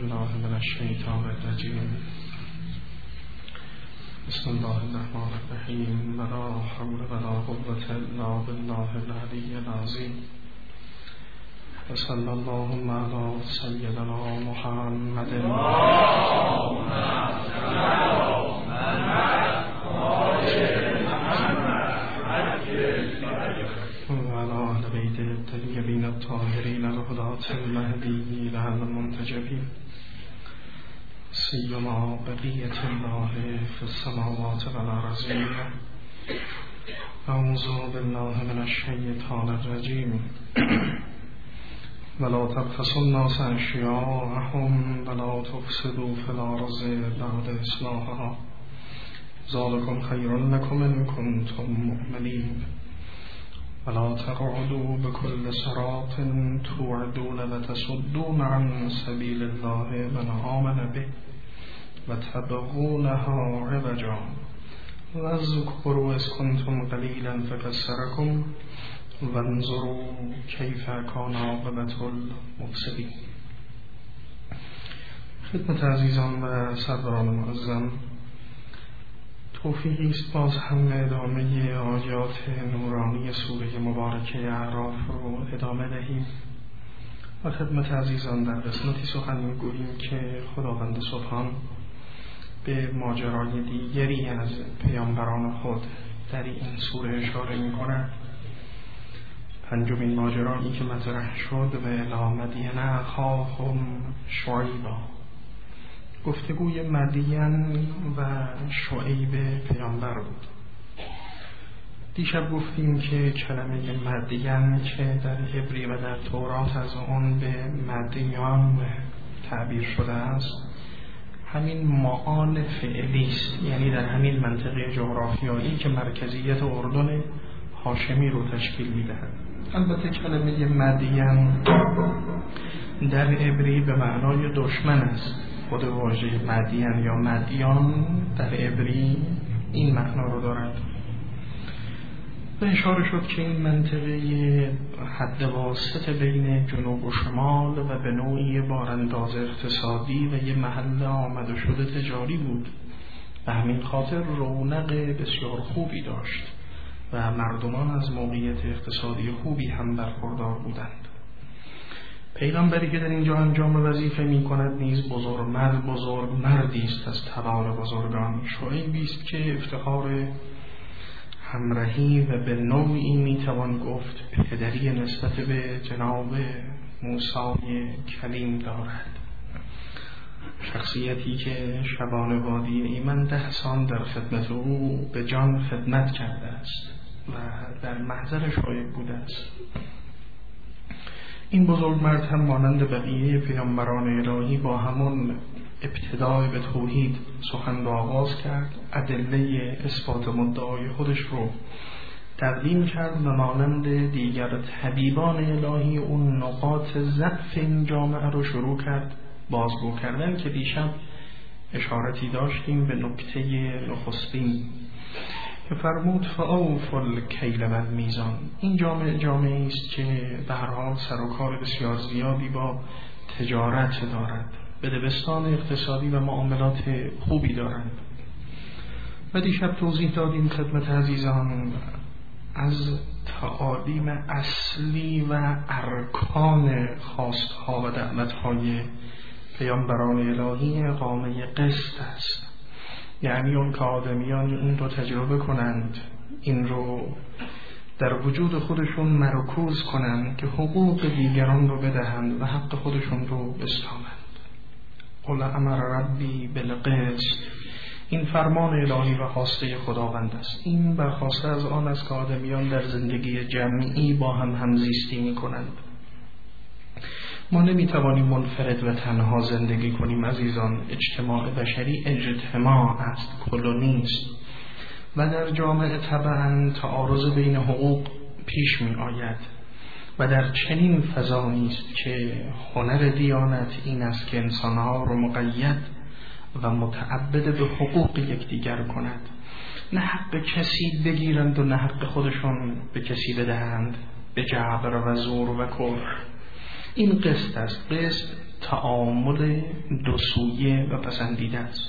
بالله من الشیطان الرجیم. بسم الله الرحمن الرحیم. ولا حول ولا قوة الا بالله العلی العظیم. وصلی اللهم علی سیدنا محمد وعلى أهل بيت الطيبين الطاهرين الهداة المهديين المنتجبين سيما بقية الله في السماوات والأرضين. أعوذ بالله من الشيطان الرجيم. ولا تبخسوا الناس أشياءهم ولا تفسدوا في الأرض بعد إصلاحها ذلكم خير لكم إن كنتم مؤمنين. ولا تقعدوا بكل صراط توعدون وتصدون عن سبيل الله من آمن به وتبغونها عوجا واذكروا إذ كنتم قليلا فكثركم وانظروا كيف كان عاقبة المفسدين. خدمت عزیزان و سروران معظم، توفیقی است باز هم ادامه آیات نورانی سوره مبارکه اعراف رو ادامه دهیم و خدمت عزیزان در قسمتی سخن میگوییم که خداوند سبحان به ماجرای دیگری از پیامبران خود در این سوره اشاره می‌کند. پنجمین ماجرایی که مطرح شد و الی مدین اخاهم شعیبا، گفتگوی مدین و شعیب پیامبر بود. دیشب گفتیم که کلمه مدین که در عبری و در تورات از آن به مدیان تعبیر شده است، همین معان فعلی است، یعنی در همین منطقه جغرافیایی که مرکزیت اردن هاشمی رو تشکیل می‌دهد. البته کلمه مدین در عبری به معنای دشمن است. خود واژه مدین یا مدیان در عبری این معنا رو دارد و اشاره شد که این منطقه حد واسط بین جنوب و شمال و به نوعی بارانداز اقتصادی و یه محل آمد و شد تجاری بود. به همین خاطر رونق بسیار خوبی داشت و مردمان از موقعیت اقتصادی خوبی هم برخوردار بودند. پیغمبری که در اینجا انجام وظیفه می کند نیز بزرگ مردی است از تبار بزرگان. شعیبی است که افتخار همراهی و به نوعی می توان گفت پدری نسبت به جناب موسی کلیم دارد. شخصیتی که شبان وادی ایمن 10 سال در خدمت او به جان خدمت کرده است و در محضر شعیب بوده است. این بزرگ مرد هم مانند بقیه پیامبران الهی با همون ابتدای به توحید سخن را آغاز کرد، ادله اثبات مدعای خودش رو تقدیم کرد و مانند دیگر طبیبان الهی اون نقاط ضعف این جامعه رو شروع کرد بازگو کردن که دیشب اشارتی داشتیم به نکته نخستین که فرمود فاوفوا الکیل والمیزان. این جامعه است که به هر حال سر و کار بسیار زیادی با تجارت دارد، بدبستان اقتصادی و معاملات خوبی دارند. و دیشب توضیح دادیم خدمت عزیزان از تعالیم اصلی و ارکان خواستها و دعوتهای پیامبران الهی اقامه قسط است، یعنی اون که آدمیان این رو تجربه کنند، این رو در وجود خودشون مرکوز کنند که حقوق دیگران رو بدهند و حق خودشون رو بستانند. قل امر ربی بالقسط، این فرمان الهی و خواسته خداوند است. این برخواسته از آن است که آدمیان در زندگی جمعی با هم همزیستی می کنند. ما نمیتوانیم منفرد و تنها زندگی کنیم عزیزان. اجتماع بشری اجتماع است، کلونی است و در جامعه طبعا تعارض بین حقوق پیش می آید و در چنین فضایی است که هنر دیانت این است که انسانها رو مقید و متعبد به حقوق یکدیگر کند، نه حق کسی بگیرند و نه حق خودشون به کسی بدهند به جبر و زور و کفر. این قسط است. قسط تعامل دو سویه و پسندیده است.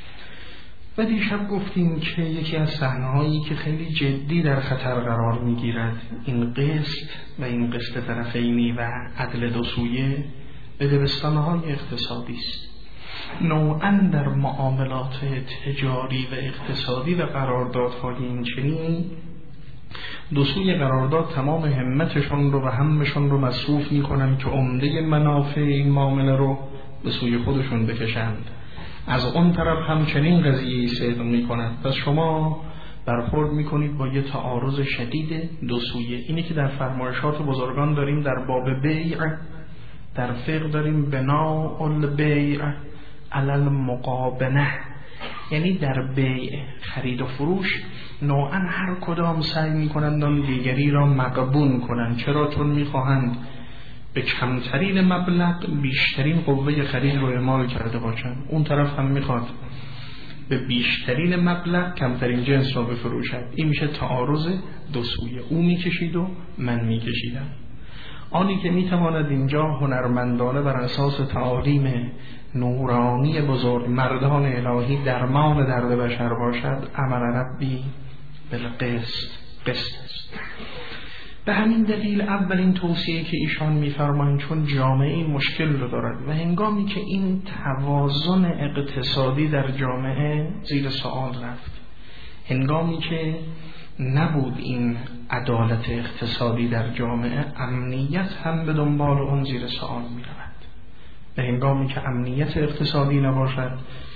و دیشب گفتیم که یکی از صحنه‌هایی که خیلی جدی در خطر قرار می‌گیرد این قسط و این قسط طرفینی و عدل دو سویه به دبستان‌های اقتصادی است. نوعاً در معاملات تجاری و اقتصادی و قراردادهای این چنین دو سوی قرارداد تمام همتشون رو و همشون رو مصروف می‌کنن که عمده منافع این معامله رو به سوی خودشون بکشند. از اون طرف همچنین قضیه صدق می‌کنند. پس شما برخورد می‌کنید با یه تعارض شدید دو سویه. اینی که در فرمایشات بزرگان داریم در باب بیع، در فقه داریم بناء البیع علی المقابنه، یعنی در بیع خرید و فروش نوعاً هر کدام سعی می‌کنند آن دیگری را مغبون کنند. چرا؟ چون می‌خواهند به کمترین مبلغ بیشترین قوه خرید رو اعمال کرده باشند. اون طرف هم میخواد به بیشترین مبلغ کمترین جنس را بفروشد. این میشه تعارض دو سویه، او میکشید و من میکشیدم. آنی که میتواند اینجا هنرمندانه بر اساس تعالیم نورانی بزرگ مردان الهی درمان درد بشر باشد، امر ربی بالقسط، قسط است. به همین دلیل اولین توصیه که ایشان می‌فرمایند، چون جامعه این مشکل رو دارد و هنگامی که این توازن اقتصادی در جامعه زیر سوال رفت، هنگامی که نبود این عدالت اقتصادی در جامعه، امنیت هم به دنبال اون زیر سوال می‌رود. به هنگامی که امنیت اقتصادی نباشد،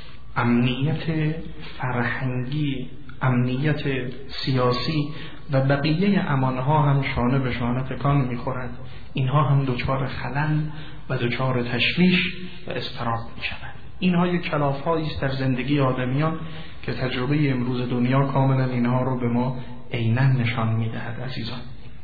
امنیت فرهنگی، امنیت سیاسی و بقیه امانها هم شانه به شانه تکان می‌خورد. اینها هم دچار خلل و دچار تشویش و اضطراب می‌شوند. اینها یک کلاف‌هایی است در زندگی آدمیان که تجربه امروز دنیا کاملا اینها رو به ما عیناً نشان می‌دهد. عزیزان،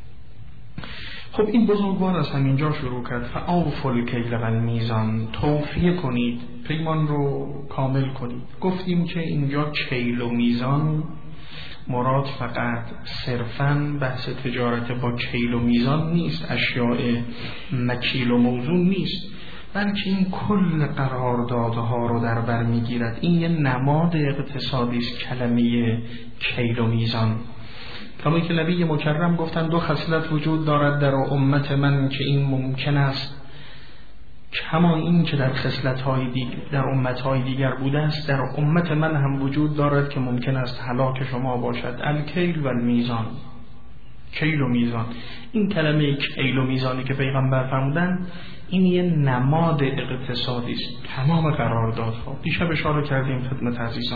خب این بزرگوار از همینجا شروع کرد. فاوفوا الکیل والمیزان، توفیه کنید، پیمان رو کامل کنید. گفتیم که اینجا کیل و میزان مراد فقط صرفاً بحث تجارت با کیل و میزان نیست، اشیاء مکیل و موزون نیست، بلکه این کل قراردادها رو در بر میگیرد. این یه نماد اقتصادی است کلمه کیل و میزان. کما که نبی مکرم گفتن دو خصلت وجود دارد در امت من که این ممکن است کما این که در خصلت‌های دیگر در امت‌های دیگر بوده است، در امت من هم وجود دارد که ممکن است هلاک شما باشد. الکیل و المیزان، کیل و میزان. این کلمه کیل و میزانی که پیغمبر فرمودند، این یه نماد اقتصادی است. تمام قراردادها، دیشب اشاره کردیم خدمت عزیزان،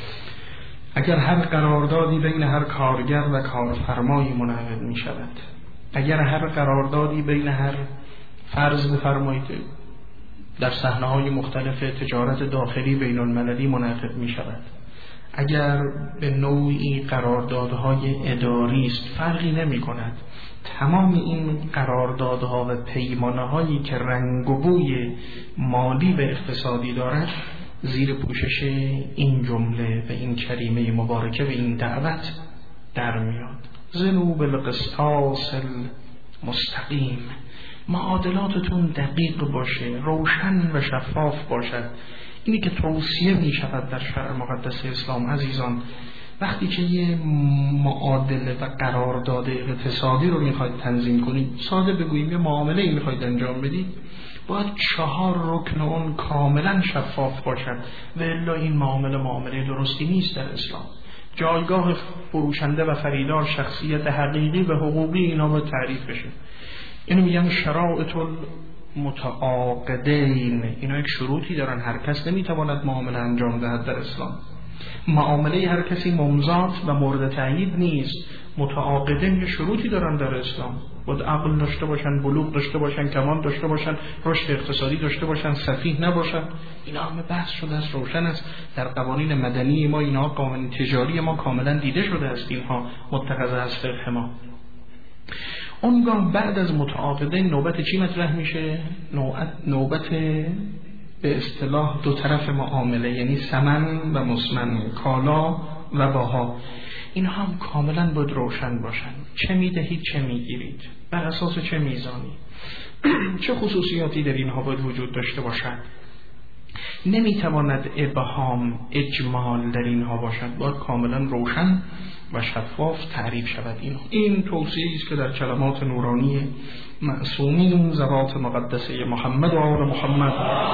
اگر هر قراردادی بین هر کارگر و کارفرمایی منعقد می شود، اگر هر قراردادی بین هر فرض بفرمایید در صحنه‌های مختلف تجارت داخلی بین المللی منعقد می شود، اگر به نوعی قراردادهای اداری است، فرقی نمی کند. تمام این قراردادها و پیمانه‌هایی که رنگ و بوی مالی و اقتصادی دارد، زیر پوشش این جمله و این کریمه مبارکه و این دعوت در میاد. زنوا بالقسطاس المستقیم، معادلاتتون دقیق باشه، روشن و شفاف باشد. اینی که توصیه می شود در شرع مقدس اسلام. عزیزان، وقتی که یه معادله و قرارداد اقتصادی رو میخواید تنظیم کنید، ساده بگوییم یه معامله ای میخواید انجام بدید، باید 4 رکن اون کاملا شفاف باشد و الا این معامله درستی نیست در اسلام. جایگاه فروشنده و خریدار، شخصیت حقیقی و حقوقی اینا باید تعریف بشه. اینو میگن شرائط المتعاقدین. اینا یک شروطی دارن، هر کس نمیتواند معامله انجام دهد در اسلام. معامله هر کسی ممضات و مورد تأیید نیست. متعاقدین یه شروطی دارن در اسلام، باید عقل داشته باشن، بلوغ داشته باشن، کمال داشته باشن، رشد اقتصادی داشته باشن، سفیه نباشن. اینا همه بحث شده است، روشن است. در قوانین مدنی ما اینا، قوانین تجاری ما کاملا دیده شده است، اینها متخذ از فقه ما. اونگاه بعد از متعاقدین نوبت چی مطرح میشه؟ نوبت به اصطلاح دو طرف معامله، یعنی ثمن و مسمن، کالا و باها، اینها هم کاملا باید روشن باشن. چه میدهید، چه میگیرید، بر اساس چه میزانی، چه خصوصیاتی در اینها باید وجود داشته باشد. نمیتواند ابهام، اجمال در اینها باشد، باید کاملا روشن و شفاف تعریف شود. این توصیه است که در کلمات نورانی معصومین ذوات مقدسه محمد و آل محمد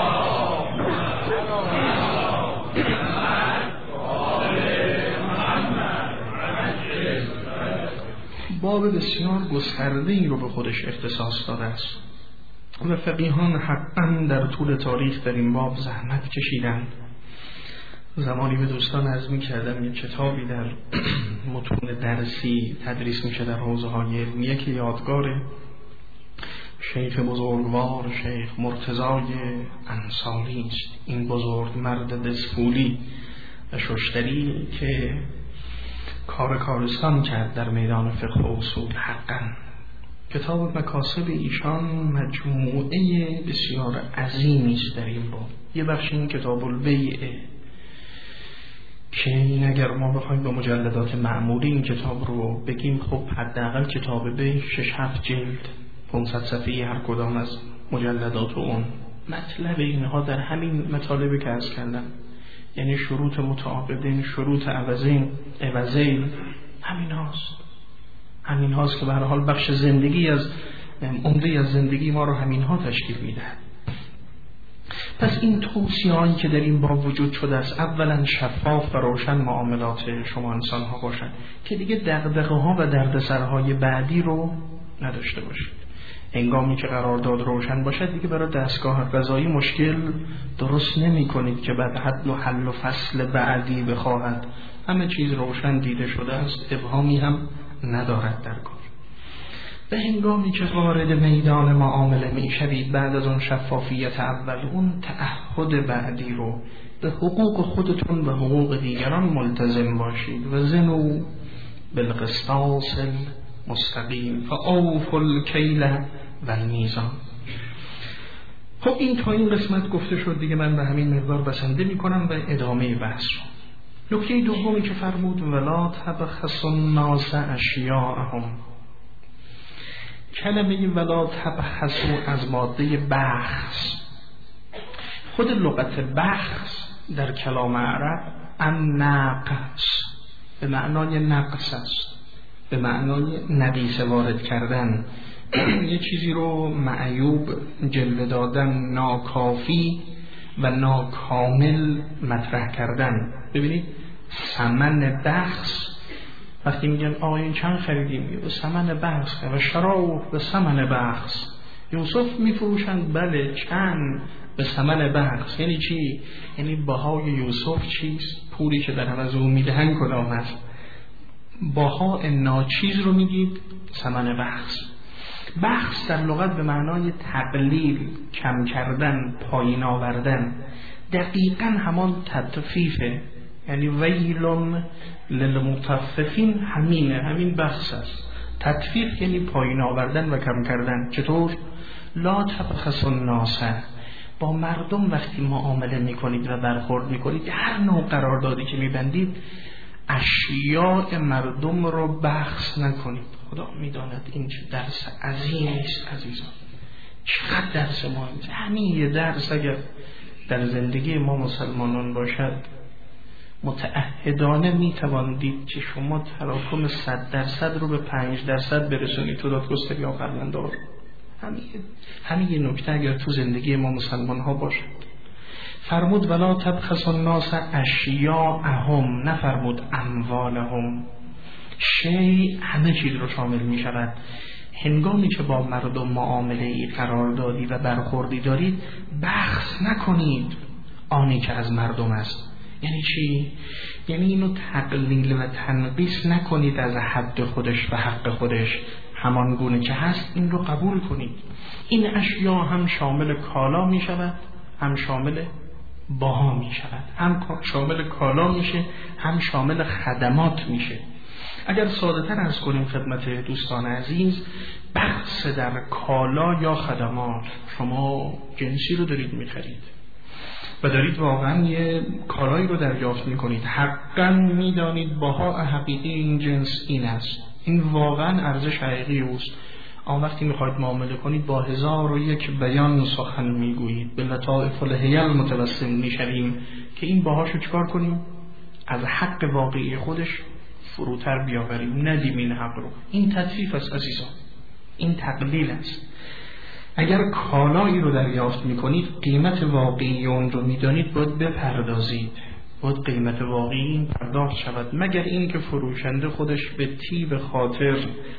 باب بسیار گسترده‌ای رو به خودش اختصاص داده است و فقیهان حقا در طول تاریخ در این باب زحمت کشیدند. زمانی به دوستان عرض می‌کردم یک کتابی در متون درسی تدریس میشه در حوزه‌های علمیه که یادگار شیخ بزرگوار شیخ مرتضای انصاری است. این بزرگ مرد دسپولی و ششتری که کارستان کرد در میدان فقه و اصول. حقا کتاب مکاسب ایشان مجموعه بسیار عظیمی است در این باب. یه بخش این کتاب البیعه که این اگر ما بخوایم با مجلدات معمولی این کتاب رو بگیم، خب حداقل کتاب بیع 6-7 جلد 500 صفحه‌ای هر کدام از مجلدات اون. مطلب اینها در همین مطالبی که عرض کردم، یعنی شروط متعاقدین، شروط عوضین همین هاست که به هر حال بخش زندگی از عمده از زندگی ما رو همین ها تشکیل میده. پس این توصیه‌ای که در این باب وجود شده است، اولا شفاف و روشن معاملات شما انسان ها باشد که دیگه دغدغه ها و دردسرهای بعدی رو نداشته باشید. هنگامی که قرارداد روشن باشد دیگه برای دستگاه قضایی مشکل درست نمی کنید که بعد حل و فصل بعدی بخواهد. همه چیز روشن دیده شده است، ابهامی هم ندارد در کار. به هنگامی که وارد میدان معامله می شوید، بعد از اون شفافیت اول، اون تعهد بعدی رو به حقوق خودتون و حقوق دیگران ملتزم باشید. و زنوا بالقسطاس المستقیم فاوفوا الکیل و المیزان. خب این تا این قسمت گفته شد دیگه، من به همین مقدار بسنده می کنم و ادامه بحث رو. نکته دومی که فرمود ولا تبخسوا الناس اشیاءهم. کلمه ولا تبخسوا از ماده بخس. خود لغت بخس در کلام عرب النقص به معنای نقص است، به معنای نقیصه وارد کردن، یه چیزی رو معیوب جلوه دادن، ناکافی و ناکامل مطرح کردن. ببینید ثمن بخس، وقتی میگن آقا این چند خریدیم، به ثمن بخس و شراو به ثمن بخس. یوسف میفروشند، بله چند به ثمن بخس. یعنی چی؟ یعنی بهای یوسف چیست؟ پولی که در عوض اون میدهن کدام است؟ بها ناچیز رو میگید ثمن بخس. بخس در لغت به معنای تقلیل، کم کردن، پایین آوردن. دقیقاً همان تطفیفه، یعنی ویلون للمطففین، همین بخس است. تطفیف یعنی پایین آوردن و کم کردن. چطور؟ لا تبخسوا الناس. با مردم وقتی معامله میکنید و برخورد میکنید، هر نوع قراردادی که میبندید، اشیاء مردم رو بخس نکنید. خدا میداند این چه درس عظیمی است عزیزان. چقدر درس مهمه. همین یه درس اگر در زندگی ما مسلمانان باشد، متعهدانه میتواندید که شما تراکم 100% رو به 5% برسونید تو دادگستری یا فرماندار. همین یه نکته اگر تو زندگی ما مسلمان ها باشد. فرمود ولا تبخسوا الناس اشیاءهم، نفرمود اموالهم. شیء همه چیز رو شامل می شود. هنگامی که با مردم معامله ای قراردادی و برخوردی دارید، بخس نکنید آنی که از مردم است. یعنی چی؟ یعنی اینو تقلیل و تنقیص نکنید از حد خودش و حق خودش، همان گونه که هست این رو قبول کنید. این اشیا هم شامل کالا می شود، هم شامل باها می شود. هم شامل کالا میشه، هم شامل خدمات میشه. اگر ساده تر از کنیم خدمت دوستان عزیز، بحث در کالا یا خدمات، شما جنسی رو دارید میخرید، و دارید واقعا یه کالایی رو دریافت میکنید، حقا میدانید بهای حقیقی این جنس این است، این واقعا ارزش حقیقی اوست. اما وقتی میخواید معامله کنید با 1001 بیان سخن میگویید، به لطائف الحیل متوسم میشویم که این باهاشو چکار کنیم؟ از حق واقعی خودش فروتر بیاوریم، ندیم این حق رو. این تطفیف است عزیزان، این تقلیل است. اگر کالایی رو دریافت میکنید، قیمت واقعی اون رو میدانید، باید بپردازید، باید قیمت واقعی این پرداخت شود، مگر این که فروشنده خودش به طیب خاطر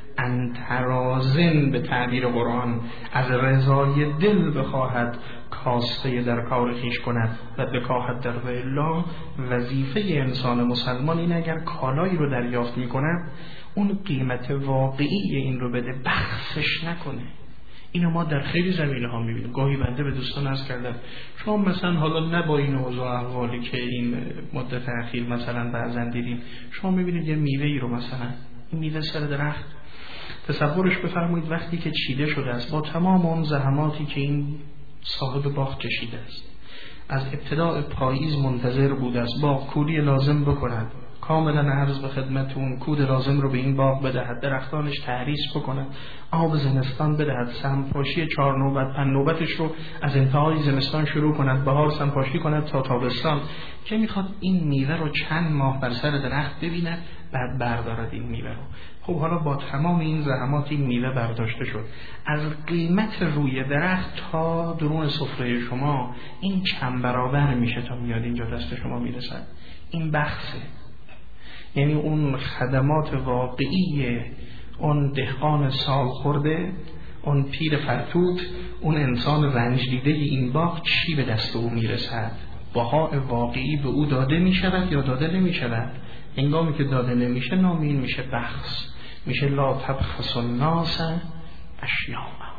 انترازن به تعبیر قرآن از رضای دل بخواهد کاسته در کار خویش کند و بکاهد در الله. وظیفه انسان مسلمان این اگر کالایی رو دریافت میکند اون قیمت واقعی این رو بده، بخسش نکنه. اینو ما در خیلی زمینه ها میبینیم. گاهی بنده به دوستان عرض کردم شما مثلا حالا نه با این اوضاع احوالی که این مدت اخیر مثلا بعضن دیدیم، شما میبینید یه میوه ای رو مثلا این میوه سر درخت، تصورش بفرمایید وقتی که چیده شده است با تمام اون زحماتی که این صاحب باغ کشیده است، از ابتداء پاییز منتظر بوده است باغ کولی لازم بکند، کاملا عرض به خدمتون کود لازم رو به این باغ بدهد، درختانش تهریس بکند، آب زمستان بدهد، سمپاشی 4 نوبت 5 نوبتش رو از انتهای زمستان شروع کند، بهار سمپاشی کند تا تابستان، که میخواد این میوه رو چند ماه بر سر درخت ببیند بعد بردارد این میوه رو. خب حالا با تمام این زحمات این میوه برداشته شد، از قیمت روی درخت تا درون سفره شما این چند برابر میشه تا میاد اینجا دست شما میرسد. این بخصه، یعنی اون خدمات واقعی اون دهقان سال خورده، اون پیر فرتوت، اون انسان رنج دیده این باغ چی به دست او میرسد، بهای واقعی به او داده میشود یا داده نمیشود. هنگامی که داده نمیشه نام این میشه بخس، میشه لا تبخسوا الناس اشیاءهم.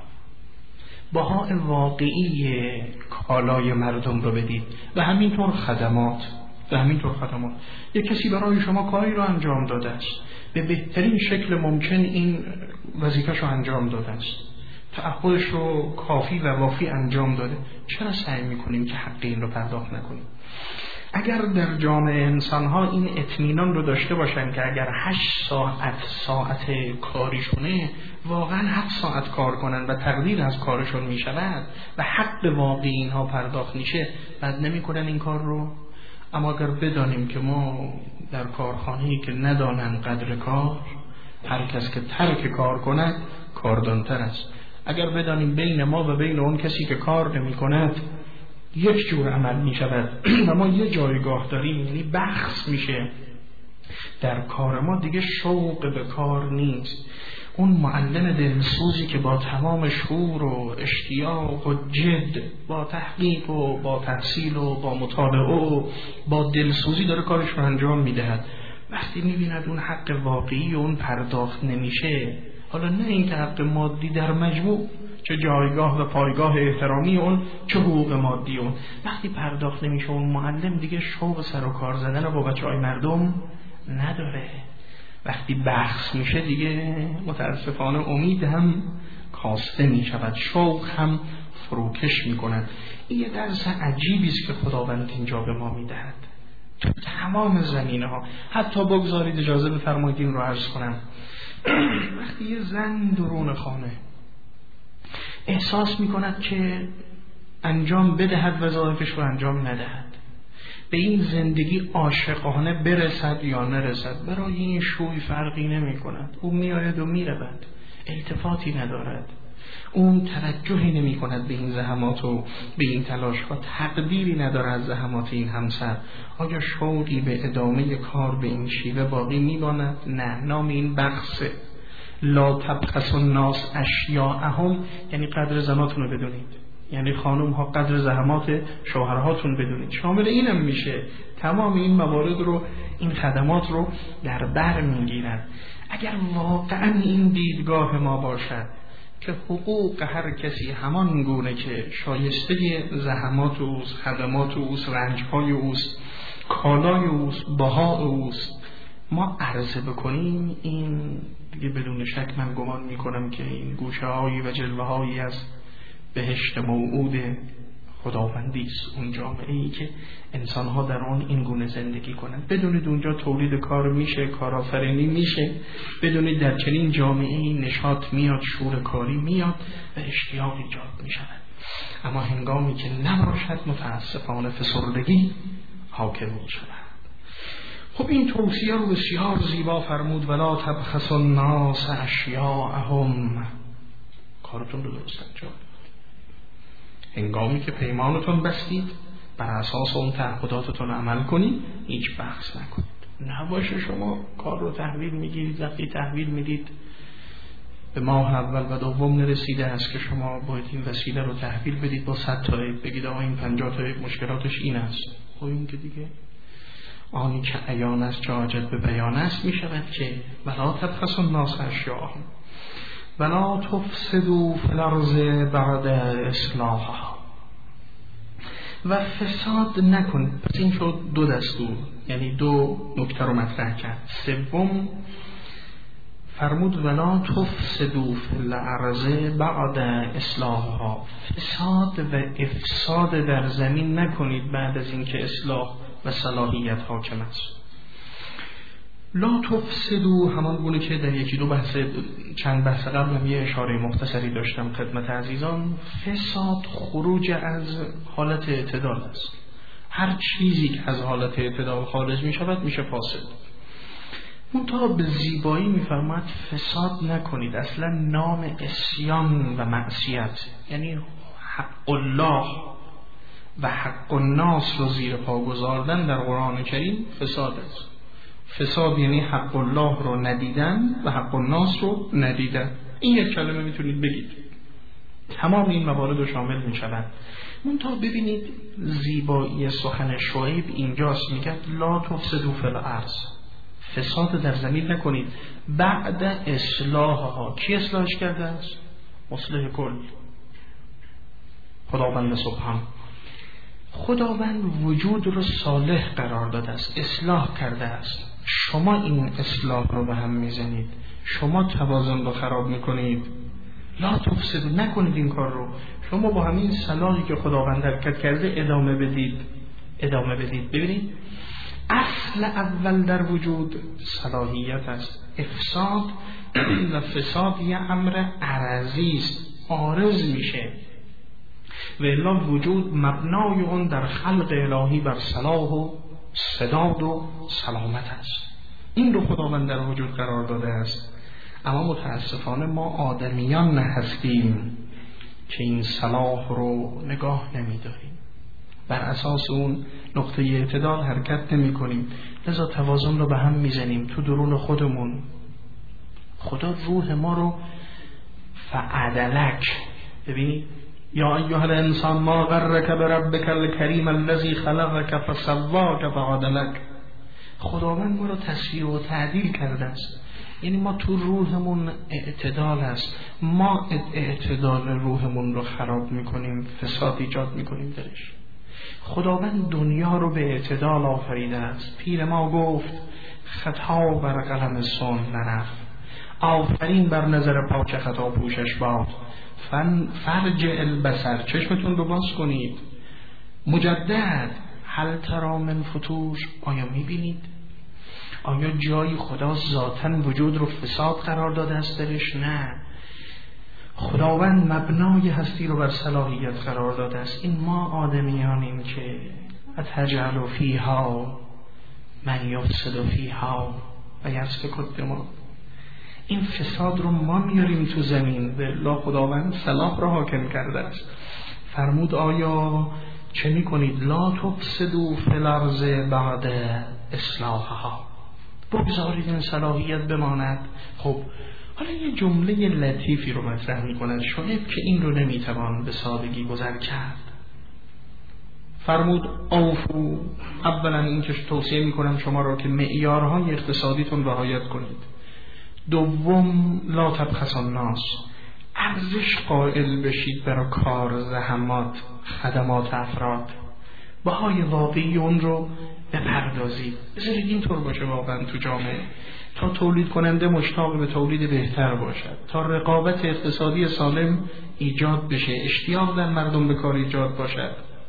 بهای واقعی کالای مردم رو بدید. و همینطور خدمات، یک کسی برای شما کاری رو انجام داده است، به بهترین شکل ممکن این وظیفه‌ش رو انجام داده است، تعهدش رو کافی و وافی انجام داده، چرا سعی میکنیم که حق این رو پرداخت نکنیم؟ اگر در جامعه انسان‌ها این اطمینان رو داشته باشن که اگر 8 ساعت کاریشونه واقعا 7 ساعت کار کنن و تقدیر از کارشون میشود و حق واقعی اینها پرداخت میشه، بعد نمیکنن این کار رو. اما اگر بدانیم که ما در کارخانه‌ای که ندانن قدر کار، هر کس که ترک کار کند کاردانتر است. اگر بدانیم بین ما و بین اون کسی که کار نمی کند یک جور عمل می شود و ما یه جایگاه داریم، یعنی بخس میشه در کار ما، دیگه شوق به کار نیست. اون معلم دلسوزی که با تمام شعور و اشتیاق و جد، با تحقیق و با تحصیل و با مطالعه و با دلسوزی داره کارش رو انجام میدهد، وقتی میبیند اون حق واقعی اون پرداخت نمیشه، حالا نه این که حق مادی در مجموع، چه جایگاه و پایگاه احترامی اون، چه حقوق مادی اون، وقتی پرداخت نمیشه اون معلم دیگه شوق سر و کار زدن با بچهای مردم نداره. وقتی بخص میشه دیگه متاسفانه امید هم کاسته میشود، شوق هم فروکش میکند. این یه درس عجیبی است که خداوند اینجا به ما میدهد تو تمام زمینه ها. حتی بگذارید اجازه بفرمایید این رو عرض کنم، وقتی یه زن درون خانه احساس میکند که انجام بدهد وظایفش رو انجام ندهد، به این زندگی عاشقانه برسد یا نرسد، برای این شوی فرقی نمی کند. او میآید و میرود، التفاتی ندارد، اون توجهی نمی کند به این زحمات و به این تلاش ها، تقدیری ندارد از زحمات این همسر. آیا شوقی به ادامه کار به این شیوه باقی میماند؟ نه. نام این بخصه. لا تبخسوا الناس اشیاءهم، یعنی قدر زناتون رو بدونید، یعنی خانم ها قدر زحمات شوهرهاتون بدونید. شامل اینم میشه تمام این موارد رو، این خدمات رو در بر میگیرد. اگر واقعا این دیدگاه ما باشد که حقوق هر کسی همان گونه که شایسته زحمات اوست، خدمات اوست، رنجهای اوست، کالای اوست، بها اوست، ما عرضه بکنیم، این دیگه بدون شک من گمان میکنم که این گوشه هایی و جلوه هایی از بهشت موعود خداوندی است، اون جامعه ای که انسان‌ها در آن این گونه زندگی کنند. بدونید اونجا تولید کار میشه، کارآفرینی میشه، بدونید در چنین جامعه ای نشاط میاد، شور کاری میاد و اشتیاق ایجاد میشود. اما هنگامی که نباشد متاسفانه فسردگی حاکم میشود. خب این توصیه رو بسیار زیبا فرمود ولا تبخسوا الناس اشیاءهم. کارتون رو درست انجام. هنگامی که پیمانتون بستید بر اساس اون تعهداتتون عمل کنید، هیچ بحث نکنید. نباشه شما کار رو تحویل میگیرید، وقتی تحویل میدید به ماه اول و دوم نرسیده است که شما باید این وسیله رو تحویل بدید با 100 تا عیب، بگید آقا این 50 تا عیب مشکلاتش این است. خب این که دیگه آنی که عیان است چه حاجت به بیان است می شود که ولا تبخسوا الناس اشیاءهم ولا تفسدوا فی الارض بعد اصلاحها. و فساد نکنید. پس این شد 2 دستور، یعنی 2 نکته رو مطرح کرد. سوم فرمود ولا تفسدوا فی الارض بعد اصلاحها. فساد و افساد در زمین نکنید بعد از اینکه اصلاح و صلاحیت حاکم است. لا تفسدوا همان گونه که در یکی دو بحث چند بحث قبل هم یه اشاره مختصری داشتم خدمت عزیزان، فساد خروج از حالت اعتدال است. هر چیزی که از حالت اعتدال خارج می شود میشه فاسد. منتها به زیبایی میفرماید فساد نکنید. اصلا نام عصیان و معصیت یعنی حق الله و حق الناس رو زیر پا گذاردن در قرآن کریم فساد است. فساد یعنی حق الله رو ندیدن و حق الناس رو ندیدن. این یک کلمه میتونید بگید، تمام این موارد رو شامل میشوند. منتها ببینید زیبایی سخن شعیب اینجاست، میگه لا تفسدوا فی الارض، فساد در زمین نکنید بعد اصلاحها. کی اصلاحش کرده است؟ مصلح کل خداوند سبحان. خداوند وجود رو صالح قرار داده است، اصلاح کرده است. شما این اصلاح رو به هم میزنید، شما توازن رو خراب میکنید. لا تفسدوا، نکنید این کار رو. شما با همین صلاحی که خداوند حرکت کرده ادامه بدید. ببینید اصل اول در وجود صلاحیت است. افساد و فساد یه امر عرضی است، عارض میشه و الا وجود مبنای اون در خلق الهی بر صلاح و سداد و سلامت است. این رو خداوند در وجود قرار داده است. اما متاسفانه ما آدمیان هستیم که این صلاح رو نگاه نمی‌داریم، بر اساس اون نقطه اعتدال حرکت نمی کنیم، لذا توازن رو به هم میزنیم تو درون خودمون. خدا روح ما رو فعدلک، ببینید یا ایها الانسان ما غرک بربک الکریم الذی خلقک فسواک فعدلک. خداوند ما رو تصفیه و تعدیل کرده است. یعنی ما تو روحمون اعتدال است، ما اعتدال روحمون رو خراب میکنیم، فساد ایجاد میکنیم درش. خداوند دنیا رو به اعتدال آفریده است. پیر ما گفت خطا بر قلم صنع نرفت، آفرین بر نظر پاک خطا پوشش باد. فرج البصر، چشمتون رو باز کنید. مجدد هل تری من فطور، آیا میبینید؟ آیا جایی خدا ذاتاً وجود رو فساد قرار داده است درش؟ نه، خداوند مبنای هستی رو بر صلاحیت قرار داده است. این ما آدمیانیم که اتجعل فیها من یفسد فیها و یسفک الدماء. این فساد رو ما میاریم تو زمین و الا خداوند صلاح رو حاکم کرده است. فرمود آیا چه میکنید؟ لا تفسدوا فی الارض بعد اصلاحها، بگذارید این صلاحیت بماند. خب حالا یه جمله لطیفی رو مطرح می‌کند شعیب که این رو نمیتوان به سادگی گذر کرد. فرمود اوفو، اولا این که توصیه میکنم شما را که معیارهای اقتصادیتون رعایت کنید. دوم لا تبخسوا الناس، ارزش قائل بشید برای کار، زحمات، خدمات افراد، بهای واقعی اون رو بپردازید. بذارید اینطور باشه واقعا تو جامعه، تا تولید کننده مشتاق به تولید بهتر باشد، تا رقابت اقتصادی سالم ایجاد بشه، اشتیاق در مردم به کار ایجاد باشد.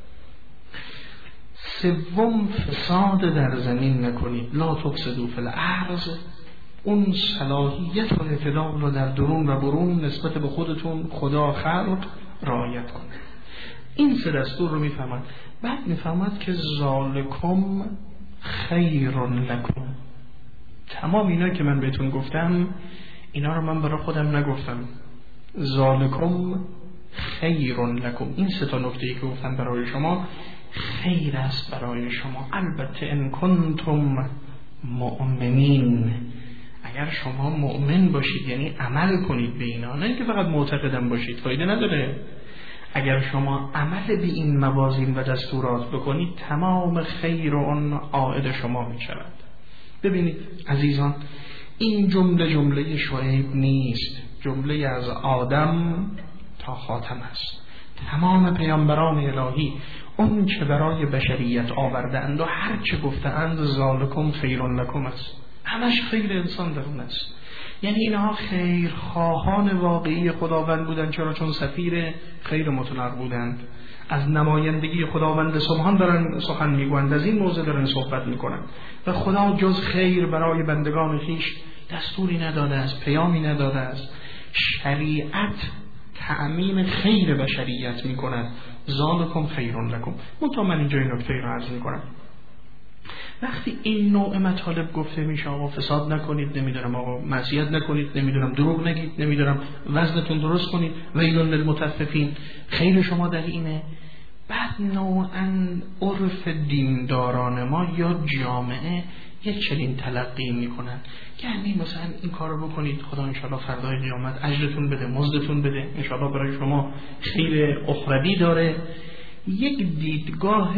سوم فساد در زمین نکنید، لا تفسدوا فی الارض. اون صلاحیت و اعتدال رو در درون و برون نسبت به خودتون، خدا، خلق رعایت کنید. این سه دستور رو میفهمند. بعد میفهمد که ذالکم خیر لکم. تمام اینا که من بهتون گفتم اینا رو من برای خودم نگفتم. ذالکم خیر لکم، این سه تا نکته‌ای که گفتم برای شما خیر است برای شما. البته ان کنتم مؤمنین، اگر شما مؤمن باشید یعنی عمل کنید به اینا، نه اینکه فقط معتقدم باشید، فایده نداره. اگر شما عمل به این موازین و دستورات بکنید تمام خیر اون عائد شما می شود. ببینید عزیزان، این جمله شعیب نیست، جمله از آدم تا خاتم است. تمام پیامبران الهی اون چه برای بشریت آوردند و هر چه گفتند ذالکم خیر لکم است، همش خیر انسان در اون است. یعنی اینها خیرخواهان واقعی خداوند بودند. چرا؟ چون سفیر خیر مطلق بودند، از نمایندگی خداوند سبحان دارن سخن میگویند، از این موضوع دارن صحبت میکنند و خدا جز خیر برای بندگان خویش دستوری نداده است، پیامی نداده است. شریعت تأمین خیر بشریت میکند. ذالکم خیر لکم. من اینجا این نکته رو عرض میکنم. وقتی این نوع مطالب گفته میشه، آقا فساد نکنید، نمیدونم آقا معصیت نکنید، نمیدونم دروغ نگید، نمیدونم وزنتون درست کنید، ویل للمطففین، خیر شما در اینه. بعد نوعاً عرف دینداران ما یا جامعه یه چنین تلقی میکنن، یعنی مثلا این کارو بکنید خدا انشالله فردای قیامت اجرتون بده، مزدتون بده، انشالله برای شما خیر اخروی داره. یک دیدگاه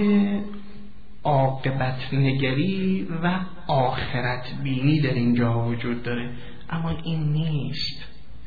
عاقبت نگری و آخرت بینی در اینجا وجود داره، اما این نیست.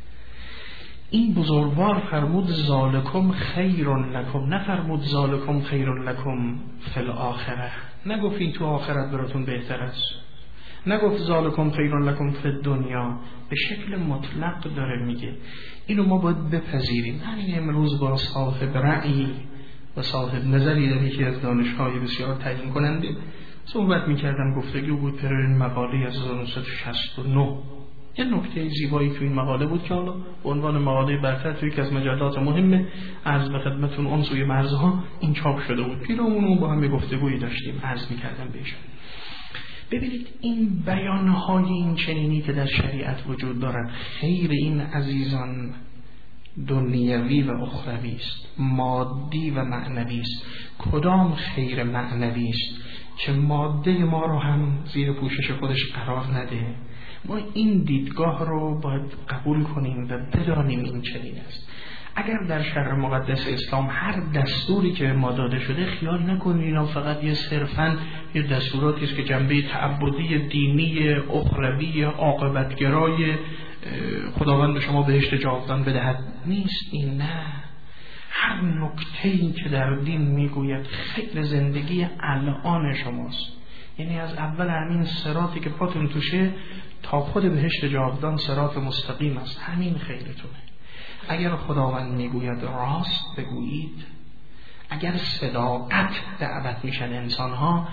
این بزرگوار فرمود ذالکم خیر لکم، نفرمود ذالکم خیر لکم فی الاخره. نگفت این تو آخرت براتون بهتر است، نگفت ذالکم خیر لکم فی الدنیا، به شکل مطلق داره میگه. اینو ما باید بپذیریم. همین امروز با صاحب رأی و صاحب نظری در یکی از دانشگاه‌های بسیار تعیین کننده صحبت میکردم، گفتگو بود پر این مقاله از 1969. یه نکته زیبایی تو این مقاله بود که حالا به عنوان مقاله برتر توی یکی از مجلات مهم عرض به خدمتتون اون سوی مرزها این چاپ شده بود. پیرامون با هم گفتگویی داشتیم، عرض میکردم بهشون. ببینید این بیانهای این چنینی که در شریعت وجود دارد، خیر این عزیزان دنیوی و اخروی است، مادی و معنوی است. کدام خیر معنوی است که ماده ما رو هم زیر پوشش خودش قرار نده؟ ما این دیدگاه رو باید قبول کنیم و بدانیم این چنین است. اگر در شرع مقدس اسلام هر دستوری که ما داده شده، خیال نکنید اینا فقط یه صرفاً یه دستوراتی است که جنبه تعبدی، دینی، اخروی، عاقبتگرای خداوند به شما بهشت جاودان بدهد نیست. این نه، هر نکته‌ای که در دین میگوید خیر زندگی الان شماست. یعنی از اول همین صراطی که پاتون توشه تا خود بهشت جاودان صراط مستقیم است، همین خیرتونه. اگر خداوند میگوید راست بگویید، اگر صداقت دعوت میشن انسانها،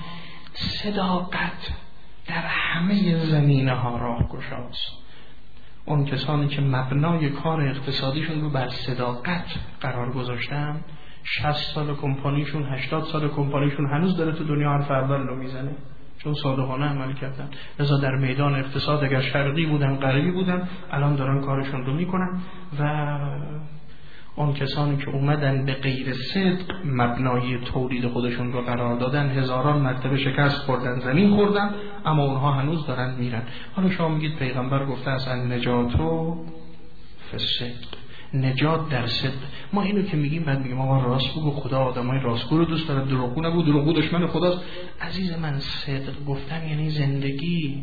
صداقت در همه زمینه ها راهگشاست. اون کسانی که مبنای کار اقتصادیشون رو بر صداقت قرار گذاشتن، 60 سال کمپانیشون، 80 سال کمپانیشون هنوز داره تو دنیا حرف اول رو میزنه، چون صادقانه عمل کردن. لذا در میدان اقتصاد اگر شرقی بودن، غربی بودن، الان دارن کارشون رو میکنن. و اون کسانی که اومدن به غیر صدق مبنای تولید خودشون رو قرار دادن، هزاران مرتبه شکست خوردن، زمین خوردن، اما اونها هنوز دارن میرن. حالا شما میگید پیغمبر گفته اصلا نجاتو فصدق، نجات در صدق. ما اینو که میگیم بعد میگیم آقا راستگو، خدا آدمای راستگو رو دوست داره، دروغگو نبود، دروغگو دشمن خداست. عزیز من، صدق گفتن یعنی زندگی،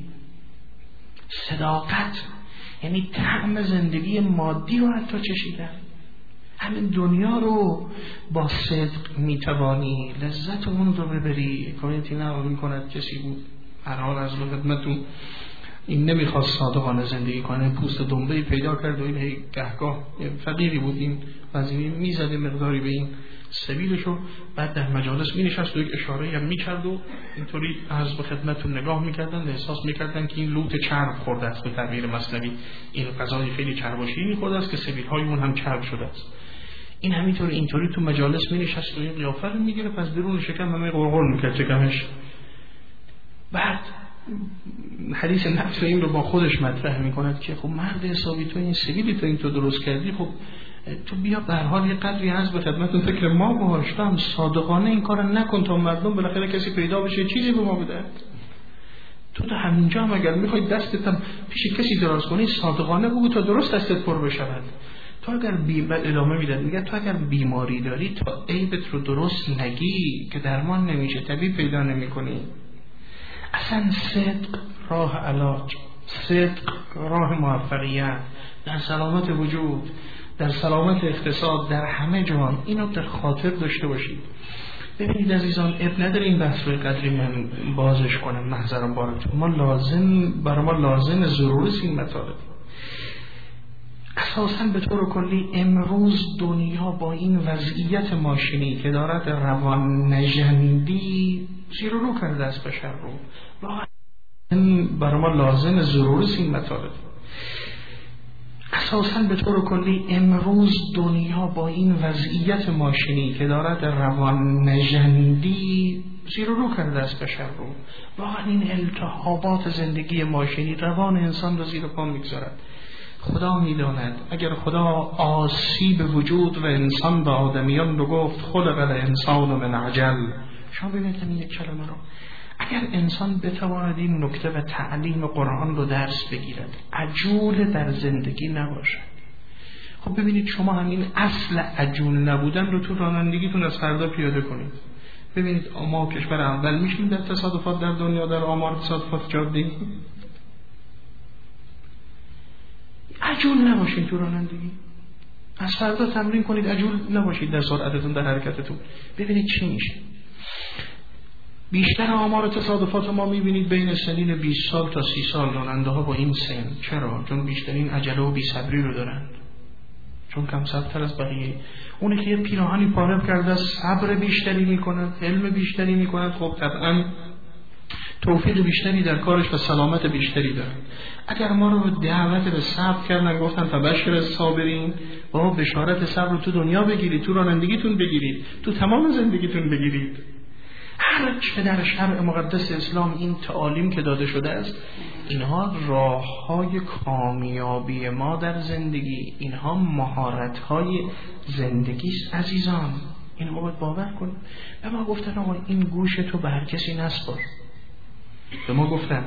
صداقت یعنی طعم زندگی مادی رو حتی چشیدن. همین دنیا رو با صدق میتوانی لذت اون رو ببری. کاریتی نمی کند کسی بود هر حال از خدمتون این نمیخواست صادقانه زندگی کنه، پوست دنبه‌ای پیدا کرد و این هی گهگاه فقیری بود، این وزینی میزده مقداری به این سبیلشو، بعد در مجالس مینشست و یک اشاره‌ای هم میکرد و اینطوری عرض به خدمتتون نگاه میکردن، احساس میکردن که این لوت چرب خورده است. به تعبیر مثنوی این غذای خیلی چرب و شیرینی خورده است که سبیل‌های اون هم چرب شده است. این همینطوری اینطوری تو مجالس مینشست و این قیافه رو میگیره، پس درون شکم همه قرقر میکرد شکمش. بعد حدیث نفس این رو با خودش مطرح میکند که خب مرد حسابی تو این سبیلی تو این تو درست کردی، خب تو بیا به هر حال یه قدری از به خدمتون فکر ما باش، تو هم صادقانه این کارو نکن تا مردم بالاخره کسی پیدا بشه چیزی به ما بده. تو همینجا هم اگر میخوای دستت هم پیش کسی دراز کنی صادقانه بگو تا درست دستت پر بشود. تو اگر ادامه میدن میگه تو اگر بیماری داری تا عیبت رو درست نگی که درمان نمیشه، طبیب پیدا نمیکنی. اصلا صدق راه علاج، صدق راه موفقیت در سلامت وجود، در سلامت اقتصاد، در همه جهان. اینو در خاطر داشته باشید. ببینید عزیزان، اب نداره این بحث رو قدری من بازش کنم، محضرم بارتون، برای ما لازم ضروری است این مطالب. اساساً به طور کلی امروز دنیا با این وضعیت ماشینی که دارد روان نژندی زیر رو کرده است بشر رو، برای ما لازم ضروری است این مطالب. اساساً به طور کلی امروز دنیا با این وضعیت ماشینی که دارد روان نژندی زیر رو کرده است بشر رو، واقعا این التهابات زندگی ماشینی روان انسان رو زیر پا میگذارد. خدا میداند اگر خدا آسیب وجود و انسان به آدمیان رو گفت خلق الانسان من عجل، شما ببینید این یک کلمه رو، اگر انسان بتواند این نکته و تعلیم قرآن رو درس بگیرد، عجول در زندگی نباشد. خب ببینید شما همین اصل عجول نبودن رو تو رانندگیتون از فردا پیاده کنید. ببینید ما کشور اول میشیم در تصادفات در دنیا، در آمار تصادفات جاده‌ای. عجول نباشید تو رانندگی، از فردا تمرین کنید عجول نباشید در سرعتتون، در حرکتتون. ببینید چی میشه. بیشتر آمار تصادفات ما میبینید بین سنین 20 سال تا 30 سال راننده ها با این سن. چرا؟ چون بیشترین عجله و بی‌صبری رو دارند، چون کم صبرتر از بقیه. اونی که یه پیراهنی پاره کرده صبر بیشتری میکند، علم بیشتری میکند، خب طبعا توفیق بیشتری در کارش و سلامت بیشتری داره. اگر ما رو دعوت به صبر کردن، گفتن فبشر الصابرین، با بشارت صبر رو تو دنیا بگیرید، تو رانندگیتون بگیرید، تو تمام زندگیتون بگیرید. هر چه در شرع مقدس اسلام این تعالیم که داده شده است، اینها راه‌های کامیابی ما در زندگی، اینها مهارت‌های زندگی است عزیزان. این رو باید باور کنید. به ما گفتن آقا این گوش تو به هر کسی نسپار. به ما گفتن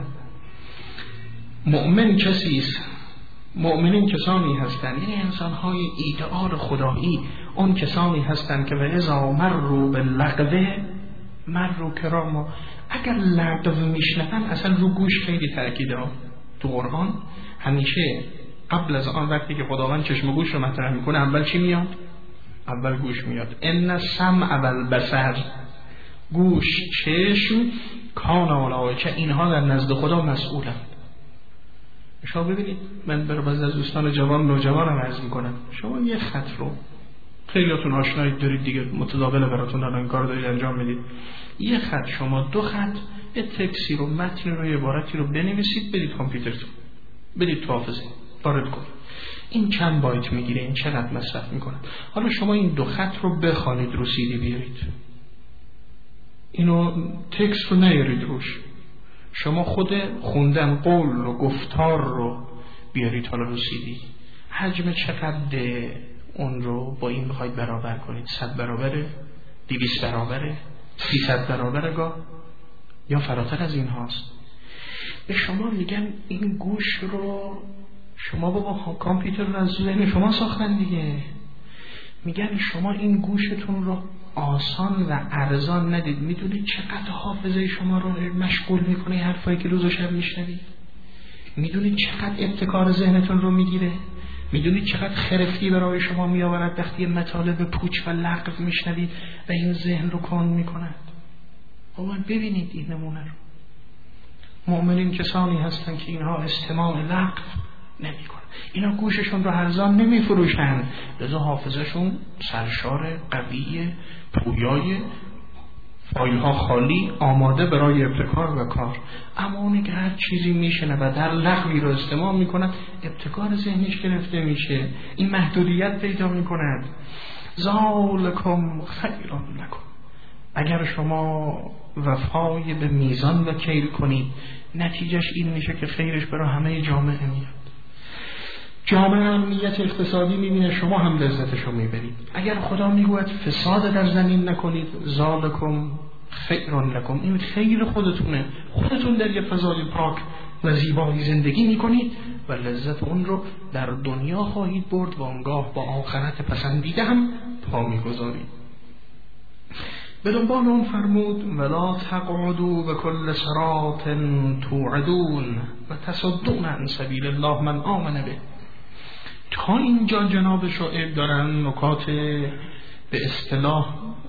مؤمن کسی است، مؤمنین کسانی هستند، یعنی انسان‌های ایدئال خدایی، اون کسانی هستند که و اذا مروا باللغو مروا کراما. اگر لغو میشنون، اصلا رو گوش خیلی تاکید ها تو قرآن همیشه قبل از آن وقتی که خداوند چشم گوش رو مطرح میکنه اول چی میاد؟ اول گوش میاد. ان السمع والبصر، گوش، چشم، کان و ملائکه، اینها در نزد خدا مسئولند. شما ببینید، من برای بعضی از دوستان جوان نوجوانم عرض میکنم، شما یه خط رو خیلیاتون آشنایی دارید دیگه، متداول براتون الان کار دارید انجام میدید. یه خط، شما 2 خط یه تکسی رو، متن رو، عبارتی رو بنویسید، بدید کامپیوترتون، بدید تو حافظه وارد کنید. این چند بایت میگیره، این چقدر مصرف میکنه. حالا شما این 2 خط رو بخوانید رو CD بیارید، اینو تکست رو نیارید روش، شما خود خوندن قول رو، گفتار رو بیارید حالا رو CD. حجم چقدر اون رو با این بخواید برابر کنید؟ 100 برابره؟ 200 برابره؟ 300 برابره گاه؟ یا فراتر از این هاست؟ به شما میگن این گوش رو شما بابا کامپیوتر رو از ذهن شما ساختن دیگه. میگن شما این گوشتون رو آسان و ارزان ندید. میدونید چقدر حافظه شما رو مشغول میکنه حرفایی که روز و شب میشنوید؟ میدونید چقدر ابتکار ذهنتون رو میگیره؟ میدونید چقدر خرفتی برای شما میآورد وقتی مطالب پوچ و لغو میشنوید و این ذهن رو کند میکند؟ من ببینید این نمونه رو. مؤمنین کسانی هستند که اینها استماع لغو نمی‌کنند، اینا گوششون رو هرزان نمی‌فروشند، لذا حافظشون سرشار، قوی، پویای، فایل‌ها خالی، آماده برای ابتکار و کار. اما اونی که هر چیزی میشنه و در لغوی رو استماع میکند، ابتکار ذهنش گرفته میشه، این محدودیت پیدا میکند. ذالکم خیر لکم، اگر شما وفای به میزان و کیل کنید، نتیجهش این میشه که خیرش برای همه جامعه میاد. جامعه امنیت اقتصادی میبینه، شما هم لذتشو میبرید. اگر خدا میگوید فساد در زمین نکنید، ذالکم خیر لکم، این خیر خودتونه، خودتون در یه فضای پاک و زیبایی زندگی میکنید و لذت اون رو در دنیا خواهید برد و آنگاه با آخرت پسندیده هم پا میگذارید. به دنبال اون فرمود ولا تقعدوا بكل صراط توعدون و تصدون عن سبیل الله من آمن به. تا اینجا جناب شعیب دارن نکات به اصطلاح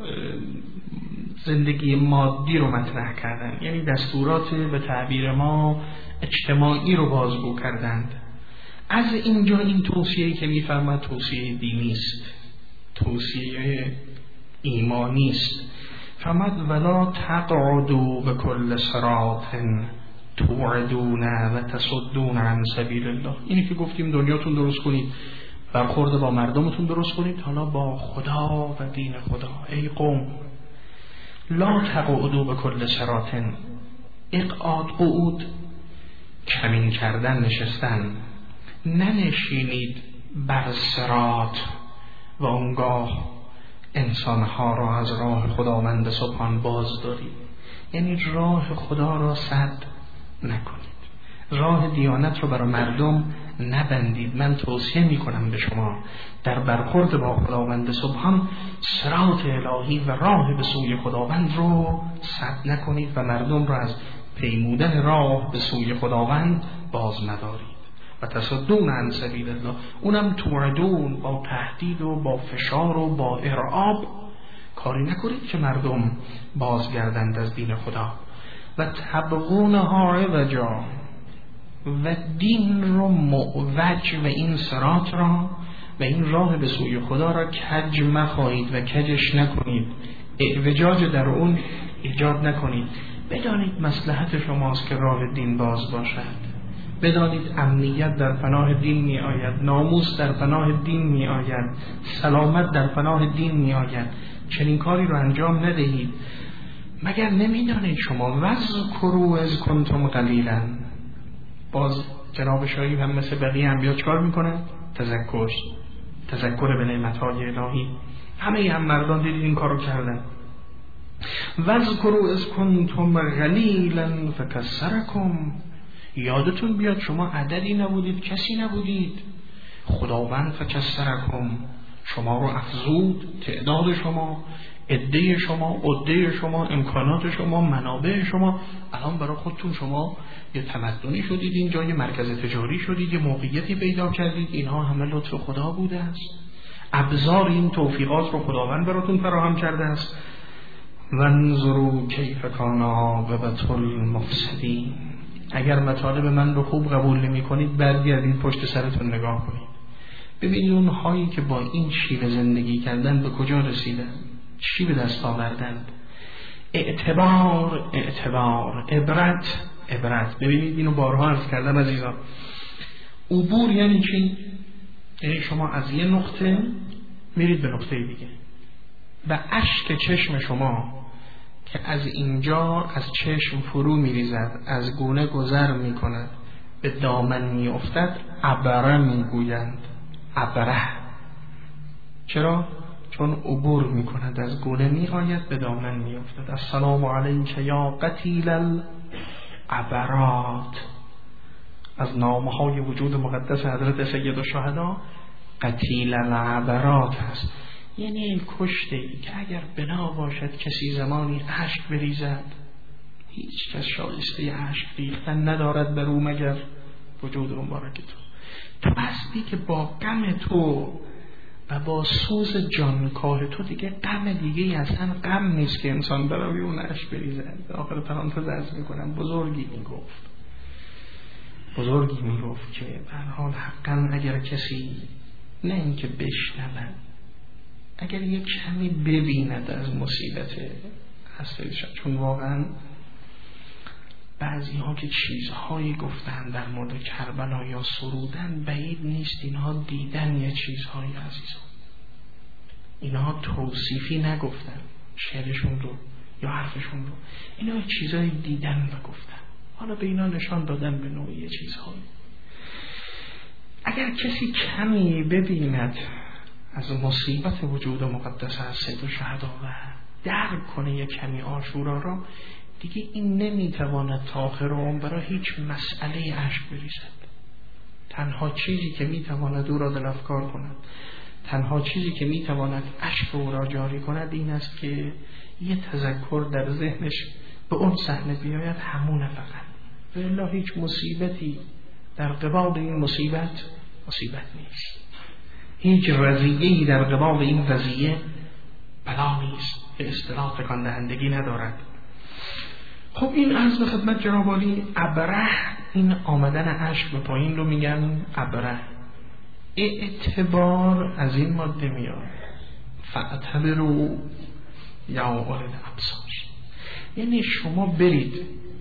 زندگی مادی رو مطرح کردن، یعنی دستورات به تعبیر ما اجتماعی رو بازگو کردند. از اینجا این توصیه‌ای که می‌فرماد توصیه دینی است، توصیه ایمانی است. فرمود ولا تقعدوا بكل صراط توعدون و تصدون عن سبیل الله. اینی که گفتیم دنیاتون درست کنید، برخورد با مردمتون درست کنید، حالا با خدا و دین خدا. ای قوم لا تقعدوا بكل صراط، اقعاد قعود کمین کردن، نشستن، ننشینید بر صراط و اونگاه انسانها را از راه خداوند سبحان باز دارید، یعنی راه خدا را سد نکنید، راه دیانت رو برای مردم نبندید. من توصیه میکنم به شما در برخورد با خداوند سبحان صراط الهی و راه به سوی خداوند رو سد نکنید و مردم را از پیمودن راه به سوی خداوند باز ندارید. و تصدون عن سبیل الله، اونم توعدون، با تهدید و با فشار و با ارعاب کاری نکنید که مردم بازگردند از دین خدا. و تبغونها عوجا، و دین رو معوج و این صراط را و این راه به سوی خدا را کج مخواهید و کجش نکنید، اعوجاج در اون ایجاد نکنید. بدانید مصلحت شماست که راه دین باز باشد، بدانید امنیت در پناه دین می آید، ناموس در پناه دین می آید، سلامت در پناه دین می آید. چنین کاری رو انجام ندهید. مگر نمیدانید شما وذکروا اذ کنتم قلیلا؟ باز جناب شاهی هم مثل بقیه انبیا چکار میکنه؟ تذکر به نعمتهای الهی. همه هم مردان دیدید این کارو کردن. وذکروا اذ کنتم قلیلا فکثرکم، یادتون بیاد شما عددی نبودید، کسی نبودید، خداوند فکثرکم شما رو افزود، تعداد شما، عده شما، عده شما، امکانات شما، منابع شما. الان برای خودتون شما یه تمدنی شدید، اینجا یه مرکز تجاری شدید، یه موقعیتی پیدا کردید. اینها همه لطف خدا بوده است، ابزار این توفیقات رو خداوند براتون فراهم کرده است. وانظروا کیف کان عاقبة المفسدین، اگر مطالب من رو خوب قبول نمی کنید برگردید پشت سرتون نگاه کنید، ببینید اونهایی که با این شیوه زندگی کردن به کجا رسیدن، چی به دست آوردند. اعتبار، عبرت. ببینید اینو بارها عرض کردم عزیزان. عبور یعنی چی؟ یعنی شما از یه نقطه میرید به نقطه دیگه و اشک چشم شما که از اینجا از چشم فرو میریزد، از گونه گذر میکند، به دامن میافتد، عبره میگویند. عبره چرا؟ چون عبور میکند، از گونه میآید به دامن میافتد. السلام علیک یا قتیل العبرات، از نامهای وجود مقدس حضرت سید الشهدا قتیل العبرات هست، یعنی کشته ای که اگر بنا باشد کسی زمانی اشک بریزد، هیچ کس شایسته اشک ریختن ندارد بر او مگر وجود مبارک تو. تو هستی که با غم تو و با سوز جانکاه تو دیگه غم دیگه اصلا غم نیست که انسان برای اون اشک بریزه. آخر پرانتز عرض میکنم بزرگی میگفت که به هر حال حقا اگر کسی نه اینکه بشنود، اگر یک کمی ببیند از مصیبت هستش، چون واقعا بعضی ها که چیزهایی گفتن در مورد کربلا یا سرودن، بعید نیست اینها دیدن یه چیزهایی عزیزان. اینها توصیفی نگفتن شعرشون رو یا حرفشون رو، اینها چیزهایی دیدن و گفتن، حالا به اینا نشان دادن به نوعی چیزهایی. اگر کسی کمی ببیند از مصیبت وجود مقدس از سید الشهدا و درک کنه یک کمی عاشورا را، دیگه این نمیتواند تا آخر عمر برای هیچ مسئله اشک بریزد. تنها چیزی که میتواند او را دل‌افکار کند، تنها چیزی که میتواند اشک او را جاری کند این است که یه تذکر در ذهنش به اون صحنه بیاید، همونه فقط. والا هیچ مصیبتی در قبال این مصیبت نیست، هیچ رضیه‌ای در قبال این رضیه بلا نیست، به اصطلاح تکان دهندگی ندارد. خب این عرض به خدمت جناب عالی، ابره، این آمدن اشک به پایین رو میگن ابره. اعتبار از این ماده میاد، فاعتبروا یا اولی الابصار. یعنی شما برید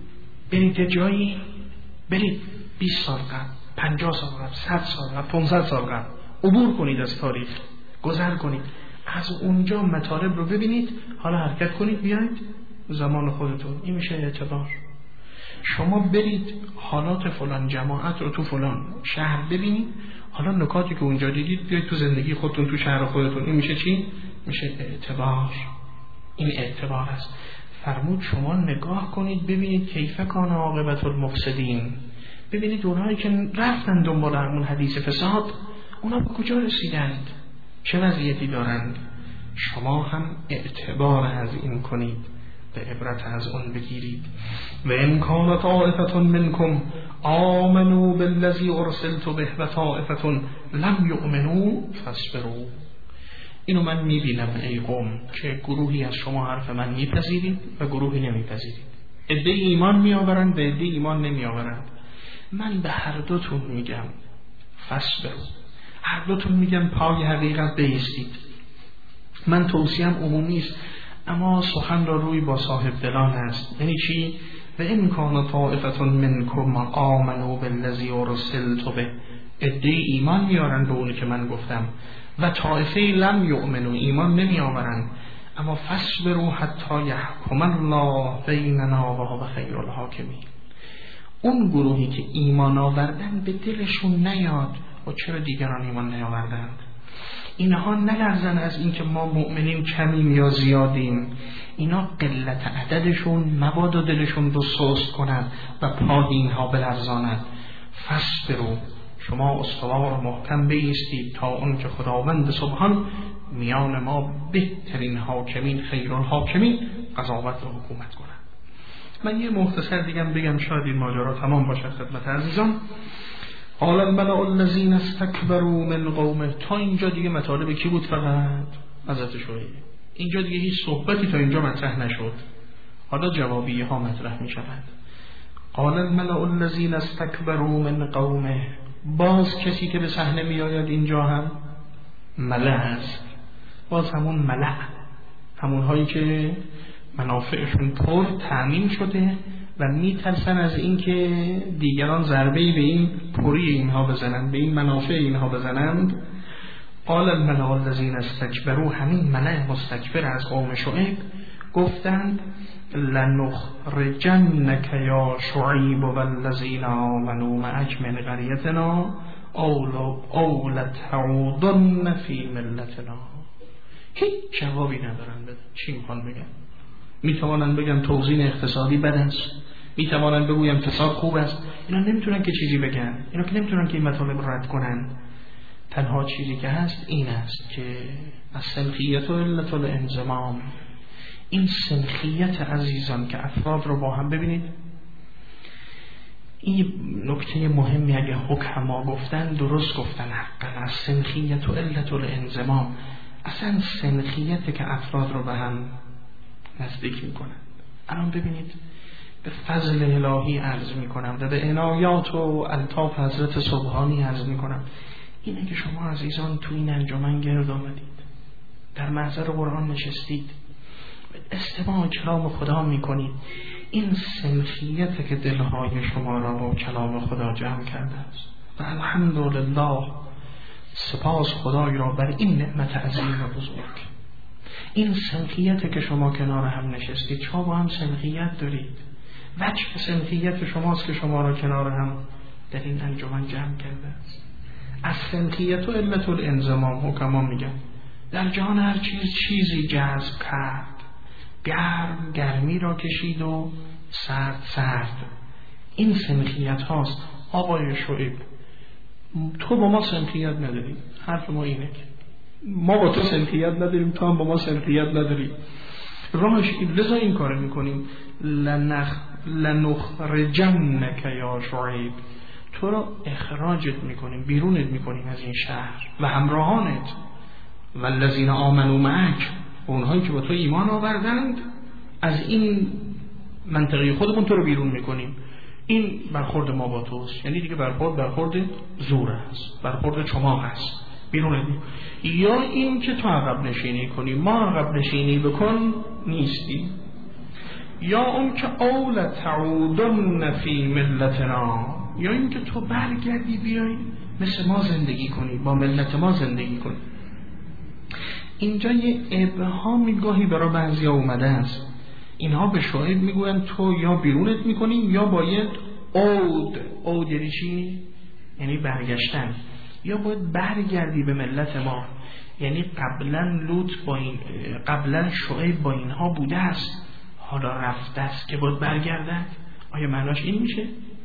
یه جایی، برید 20 سال قبل، 50 سال قبل، 100 سال قبل، 500 سال قبل، عبور کنید از تاریخ، گذر کنید، از اونجا مطالب رو ببینید، حالا حرکت کنید بیاید زمان خودتون. این میشه اعتبار. شما برید حالات فلان جماعت رو تو فلان شهر ببینید، حالا نکاتی که اونجا دیدید بیاید تو زندگی خودتون، تو شهر خودتون. این میشه چی؟ میشه اعتبار. این اعتبار است. فرمود شما نگاه کنید ببینید کیف کان عاقبت المفسدین، ببینید اونهایی که رفتن دنبال همون حدیث فساد، اونا به کجا رسیدند، چه وضعیتی دارند. شما هم اعتبار از این کنید، به عبرت از اون بگیرید. و ان کان طائفة منکم آمنوا بالذی ارسلت به و طائفة لم یؤمنوا فاصبروا. اینو من میبینم ای قوم که گروهی از شما حرف من میپذیرید و گروهی نمیپذیرید. عده ایمان میآورند و عده ایمان نمیآورند. من به هر دوتون میگم فاصبروا، هر دوتون میگم پای حقیقت بایستید. من توصیم عمومی است، اما سخن را روی با صاحب دلان است. یعنی چی؟ و ان کان طائفة منکم آمنوا بالذی ارسلت به، عده ایمان میارن به اونی که من گفتم، و طائفه لم یؤمنوا، ایمان نمی آورند. اما فاصبروا حتی یحکم الله بیننا و هو خیر الحاکمین. اون گروهی که ایمان آوردن به دلشون نیاد و چرا دیگران ایمان نیاوردند، اینها نلرزن از اینکه ما مؤمنین کمیم یا زیادیم. اینا قلت عددشون مبادا دلشون رو سست کند و پای اینها بلرزاند. فاصبروا، شما استوار و محکم بایستید تا اون که خداوند سبحان میان ما بهترین حاکمین، خیر الحاکمین، قضاوت و حکومت کنند. من یه مختصر دیگه بگم شاید این ماجرا تمام باشه خدمت عزیزان. قال الملأ الذین استکبروا من قومه. تا اینجا دیگه مطالب کی بود؟ فقط حضرت شعیب. اینجا دیگه هیچ صحبتی تا اینجا مطرح نشد، حالا جوابیه ها مطرح می شود. قال الملأ الذین استکبروا من قومه. باز کسی که به صحنه می آید اینجا هم ملأ است. باز همون ملأ، همون هایی که منافعشون پر تامین شده و میترسن از اینکه دیگران ضربه‌ای به این پوری اینها بزنند، به این منافع اینها بزنند. قال الملأ الذین استکبروا، همین ملأ مستکبر از قوم شعیب گفتند لنخرجنک یا شعیب والذین آمنوا معک من قریتنا او لتعودن فی ملتنا. هیچ جوابی ندارن بدن. چی میخوان بگن؟ میتوانن بگن توزیع اقتصادی بد است، میتوانن بگویم فساد خوب است. اینا نمیتونن که چیزی بگن، اینا که نمیتونن که این مطالب رد کنن. تنها چیزی که هست این است که السنخیت و علت الانضمام. این سنخیت عزیزان که افراد رو با هم ببینید، این نکته مهمی، اگه حکما گفتن درست گفتن، حقا از سنخیت و علت الانضمام، اصلا سنخیت که افراد رو به هم نزدیک میکنن. الان ببینید به فضل الهی عرض میکنم و به عنایات و الطاف حضرت سبحانی عرض میکنم، اینه که شما عزیزان تو این انجمن گرد آمدید، در محضر قرآن نشستید، استماع کلام خدا میکنید. این سنخیت که دلهای شما را با کلام خدا جمع کرده است و الحمدلله، سپاس خدای را بر این نعمت عظیم و بزرگ. این سنخیت که شما کنار هم نشستید، شما با هم سنخیت دارید، وجه سنخیت شماست که شما را کنار هم در این انجمن جمع کرده است. از سنخیت و علت الانضمام حکما میگن در جهان هر چیزی جذب کرد، گرم گرمی را کشید و سرد سرد. این سنخیت هاست. آقای شعیب، تو با ما سنخیت نداری، حرف ما اینه که ما با تو سنخیت نداریم، تو هم با ما سنخیت نداری. راهش لذا این کار میکنیم، لنخرجنک یا شعیب، تو را اخراجت میکنیم، بیرونت میکنیم از این شهر و همراهانت، والذین آمنوا معک، اونهایی که با تو ایمان آوردند، از این منطقه خودمون تو رو بیرون میکنیم. این برخورد ما با توست، یعنی دیگه برخورد زور است، برخورد چماق است، بیرون دیم. یا این که تو عقب نشینی کنی، ما عقب نشینی بکن نیستی، یا اون که اول تعودن فی ملتنا، یا این که تو برگردی بیای مثل ما زندگی کنی، با ملت ما زندگی کنی. اینجا یه ابهامی گاهی برای بعضیا اومده است. اینها به شعیب میگوین تو یا بیرونت میکنیم یا باید عود یعنی چی؟ یعنی برگشتن، یا باید برگردی به ملت ما. یعنی قبلا شعیب با اینها بوده است، حالا رفته است که باید برگردن. آیا معناش این میشه؟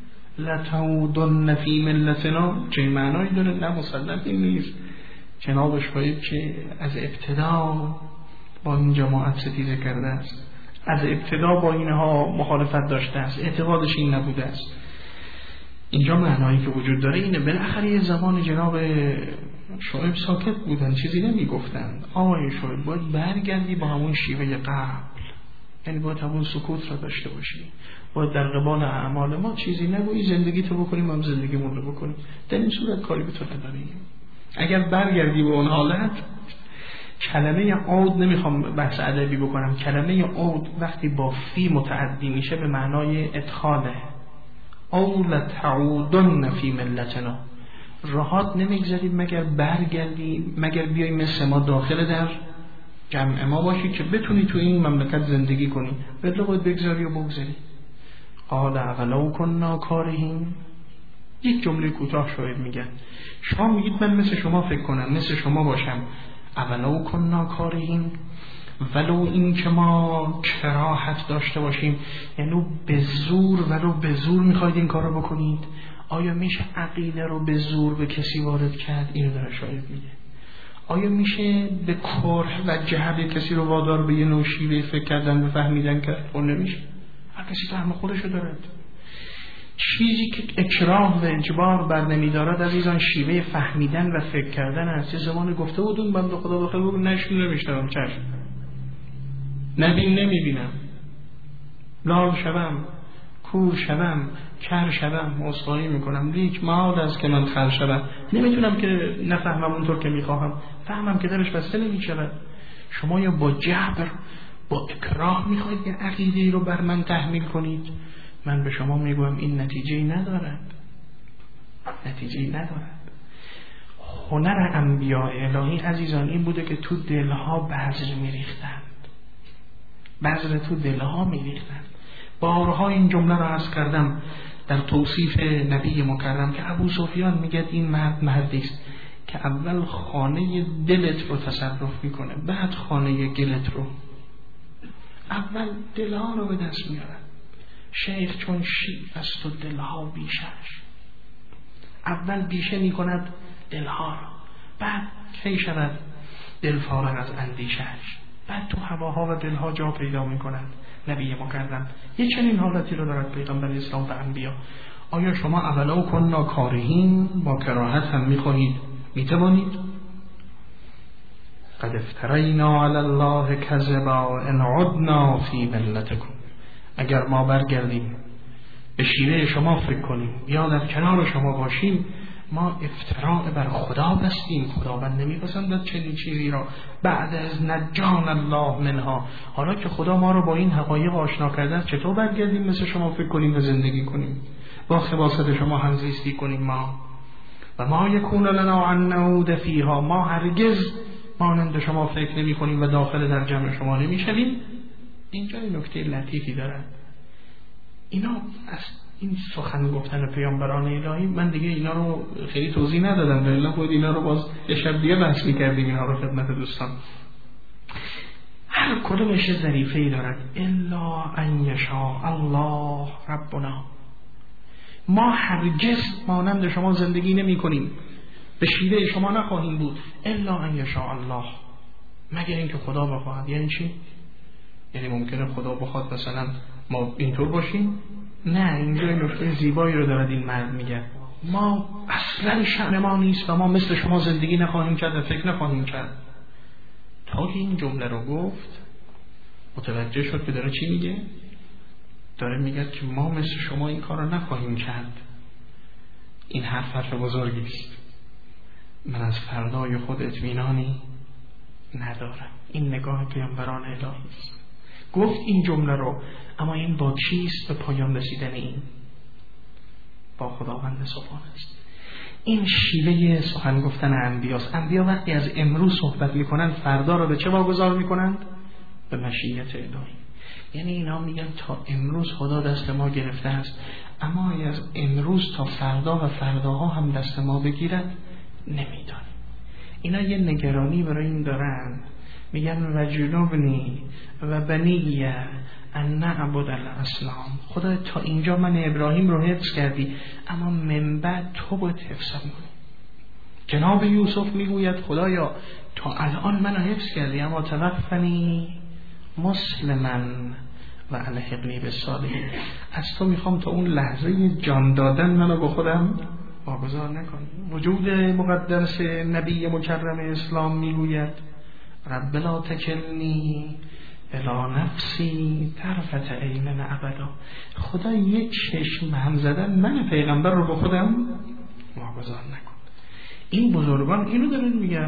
لتعودن فی ملتنا چه معنایی داره؟ نه، مسلم این نیست. جناب شعیب که از ابتدا با این جماعت ستیزه کرده است، از ابتدا با اینها مخالفت داشته است، اعتقادش این نبوده است. اینجا معنایی که وجود داره اینه، بالاخره یه زمان جناب شعیب ساکت بودن، چیزی نمی گفتن. آقای شعیب باید برگردی با همون شیوه قبل، یعنی باید همون سکوت را داشته باشی، باید در قبال اعمال ما چیزی نگویی، زندگی تو بکنیم، هم زندگیمون رو بکنیم. در این صورت کاری به تو نداریم. اگر برگردی به اون حالت، کلمه عود، نمیخوام بحث ادبی بکنم، کلمه عود وقتی با فی متعدی میشه به معنای ادخاله. اول تعودن فی ملتنا، راحت نمیگذارید مگر برگردی، مگر بیای مثل ما داخل در جمع ما باشی که بتونی تو این مملکت زندگی کنی، بدل باید بگذاری و بگذاری. قال اولو کننا کارهین. یک جمله کوتاه شاید میگن، شما میگید من مثل شما فکر کنم، مثل شما باشم. اولو کننا کارهین، ولو این که ما کراهت داشته باشیم، یعنی به زور، ولو به زور میخواید این کار رو بکنید. آیا میشه عقیده رو به زور به کسی وارد کرد؟ اینو داره شاید میگه. آیا میشه به کره و جهل کسی رو وادار به یه نوع شیوه فکر کردن و فهمیدن کرد؟ اون نمیشه. هر کسی فهم خودشو دارد. چیزی که اکراه و اجبار بر نمیدارد عزیزان شیوه فهمیدن و فکر کردن است. یه زمان گفته بودون بنده خدا بخیر بگو نشون نمیشتم، چشم نبین نمیبینم، لال شدم، کور شدم، کر شدم، عذرخواهی میکنم، لیک محال است که من خر شدم، نمیتونم که نفهمم اونطور که میخواهم، فهمم که درش بسته نمیشود. شما یا با جبر، با اکراه میخواید که عقیده رو بر من تحمیل کنید. من به شما میگویم این نتیجه‌ای ندارد، نتیجه‌ای ندارد. هنر انبیاء الهی عزیزان این بوده که تو دلها بذر میریختند، بذر تو دلها میریختند. بارها این جمله را عرض کردم در توصیف نبی مکرم که ابو سفیان میگه این مردی است که اول خانه دلت رو تصرف میکنه، بعد خانه گلت رو. اول دلها رو به دست میاره. شیخ چون شیر است و دلها بیشش، اول بیشه میکند دلها رو، بعد کی شود دل فارغ از اندیشش، بعد تو هواها و دلها جا پیدا میکند. نبی مکرم یه چنین حالتی رو دارد پیغمبر اسلام و انبیا. آیا شما اولا کننا کارهین، با کراهت هم میخواهید میتوانید؟ قد افترینا علی الله کذبا ان عدنا فی ملتکم. اگر ما برگردیم به شیوه شما فکر کنیم یا در کنار شما باشیم، ما افتراء بر خدا بستیم. خداوند نمیپسندد چنین چیزی را. بعد از نجان الله منها، حالا که خدا ما رو با این حقایق آشنا کرده است، چطور برگردیم مثل شما فکر کنیم و زندگی کنیم، با خباثت شما همزیستی کنیم؟ ما و ما یکون لنا ان نعود فیها، ما هرگز مانند شما فکر نمی کنیم و داخل در جمع شما نمی شویم. اینجا نکته لطیفی دارد. اینا از این سخن گفتن پیامبران الهی، من دیگه اینا رو خیلی توضیح ندادم، ولی خود اینا رو باز یه شب دیگه بحث می‌کردیم اینا رو خدمت دوستان. هر کدومش ظریفه‌ای دارد. الا ان یشاء الله ربنا، ما هرگز مانند شما زندگی نمی کنیم، به شیوه شما نخواهیم بود. الا ان یشاء الله، مگر اینکه خدا بخواهد. یعنی چی؟ یعنی ممکنه خدا بخواد مثلا ما اینطور باشیم؟ نه، اینجا نکته زیبایی رو دارد این مرد میگه. ما اصلا شأن ما نیست و ما مثل شما زندگی نخواهیم کرد و فکر نخواهیم کرد. تا که این جمله رو گفت متوجه شد که داره چی میگه. داره میگه که ما مثل شما این کار رو نخواهیم کرد. این حرف بزرگی است. من از فردای خود اطمینانی ندارم. این نگاه پیامبران الهی است. گفت این جمله رو، اما این با چیست به پایان رسیدن؟ این با خداوند سبحان است. این شیوه سخن گفتن انبیاست. انبیا وقتی از امروز صحبت میکنند، فردا رو به چه واگذار میکنند؟ به مشیت الهی. یعنی اینا میگن تا امروز خدا دست ما گرفته است، اما از امروز تا فردا و فرداها هم دست ما بگیرد نمیدانیم. اینا یه نگرانی برای این دارن، میگن و جنوبنی و بنیه ان نعبد الاصنام. خدا تا اینجا من ابراهیم رو حفظ کردی، اما من بعد تو باید حفظم کنی. جناب یوسف میگوید خدایا تا الان منو حفظ کردی، اما توفنی مسلما و الحقنی بالصالحین. از تو میخوام تا اون لحظه جان دادن منو با خودم واگذار نکنی. وجود مقدس نبی مکرم اسلام میگوید رب لا تکلنی الی نفسی طرفت عین ابدا. خدا یک چشم هم زدن من پیغمبر رو با خودم واگذار نکن. این بزرگان اینو دارن میگن.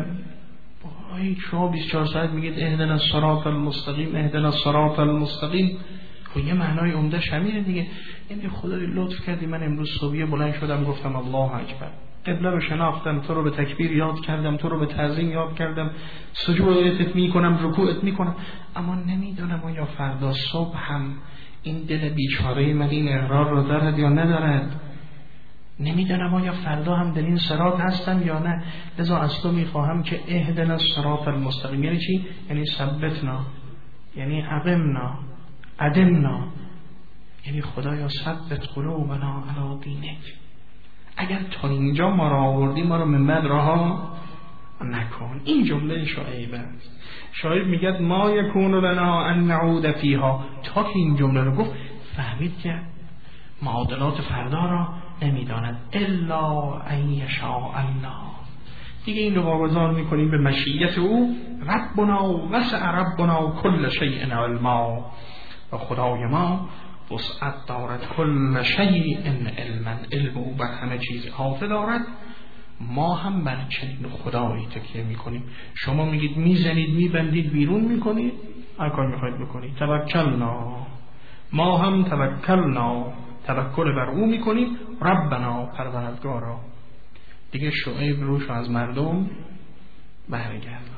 شما 24 ساعت میگید اهدنا الصراط المستقیم، اهدنا الصراط المستقیم. خب یه معنای عمده همینه دیگه. یعنی خدا لطف کردی من امروز صبح بلند شدم گفتم الله اکبر، قبله رو شناختم، تو رو به تکبیر یاد کردم، تو رو به تعظیم یاد کردم، سجودت میکنم، رکوعت میکنم، اما نمیدونم آیا فردا صبح هم این دل بیچاره من این اقرار رو دارد یا ندارد. نمیدونم آیا فردا هم در این صراط هستم یا نه. لذا از تو میخواهم که اهدنا الصراط المستقیم. یعنی چی؟ یعنی ثبتنا، یعنی اقمنا، ادمنا، یعنی خدایا ثبت قلوبنا علی دینک. اگر تا اینجا ما را آوردی، ما را من بعد رها نکن. این جمله شعیب است. شعیب میگه ما یکون لنا ان نعود فیها. تا که این جمله رو گفت فهمید که معادلات فردا را نمیداند. الا ان یشاء الله. دیگه این رو واگذار میکنیم به مشیت او. ربنا وسع ربنا کل شیء علما. و خدای ما وسعت دارد کل شیء علما. علم او بر همه چیز احاطه دارد. ما هم بر چنین خدایی تکیه میکنیم. شما میگید میزنید میبندید بیرون میکنید، هر کار میخواید بکنید. توکلنا، ما هم توکلنا، توکل بر او میکنیم. ربنا، پروردگارا. دیگه شعیب روش از مردم برگرد.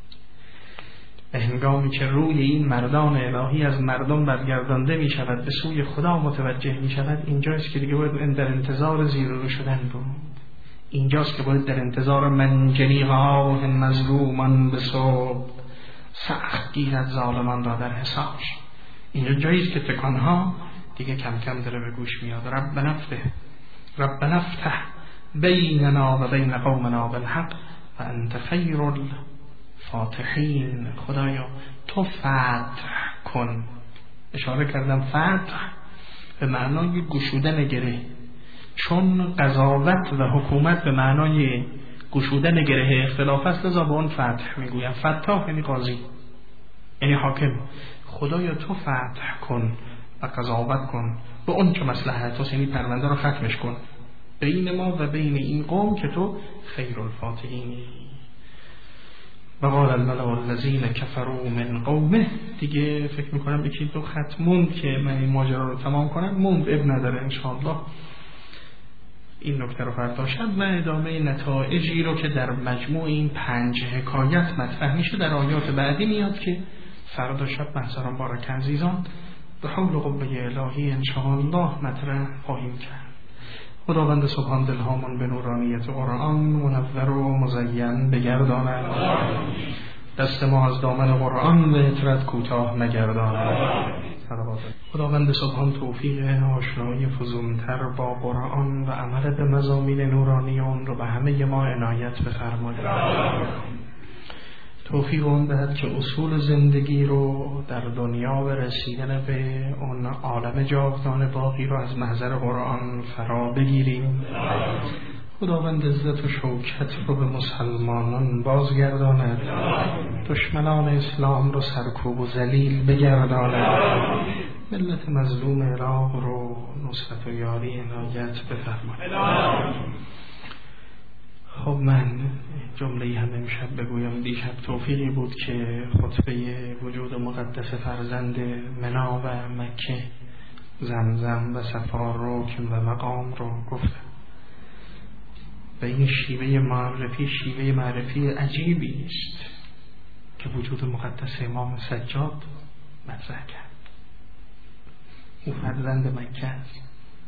هنگامی که روی این مردان الهی از مردم برگردانده می شود، به سوی خدا متوجه می شود، اینجاست که دیگه باید در انتظار زیر رو شدن بود. اینجاست که باید در انتظار منجنی غاه مظلومان به صبح سخت گیرد ظالمان را در حسابش. اینجا جاییست که تکانها دیگه کم کم داره به گوش میاد. ربنا افتح بیننا و بین قومنا بالحق و انت خیر الفاتحین. خدایا تو فتح کن. اشاره کردم فتح به معنای گشودن گره. چون قضاوت و حکومت به معنای گشودن گره اختلاف است، لذا به اون فتح میگویم. فتاح یعنی قاضی، یعنی حاکم. خدایا تو فتح کن و قضاوت کن به اون که مصلحت است، یعنی پرونده رو ختمش کن بین ما و بین این قوم که تو خیر الفاتحینی. و قال الملأ الذین کفروا من قومه. دیگه فکر میکنم یکی دو خط موند که من این ماجرا رو تمام کنم، موند، اب نداره انشاءالله این نکته رو فردا و ادامه نتایجی رو که در مجموع این 5 حکایت مطرح میشه در آیات بعدی میاد که فردا شب محضران بارک عزیزان به حول و قوه الهی انشاءالله مطرح خواهیم کرد. خداوند سبحان دلهامان به نورانیت قرآن منور و مزین بگرداند، دست ما از دامن قرآن به اطرت کوتاه نگرداند. خداوند سبحان توفیق آشنایی فزونتر با قرآن و عمل به مضامین نورانی اون رو به همه ما عنایت بفرماید. توفیق اون دهد که اصول زندگی رو در دنیا و رسیدن به اون عالم جاودان باقی رو از محضر قرآن فرا بگیریم. خداوند عزت و شوکت رو به مسلمانان بازگرداند، دشمنان اسلام رو سرکوب و ذلیل بگرداند، ملت مظلوم عراق رو نصرت و یاری عنایت بفرماید. خب من جمله‌ای هم امشب بگویم. دیشب توفیقی بود که خطبه وجود مقدس فرزند منا و مکه، زمزم و صفا رکن و مقام رو گفتم و این شیوه معرفی عجیبی است که وجود مقدس امام سجاد مطرح کرد. او فرزند مکه است،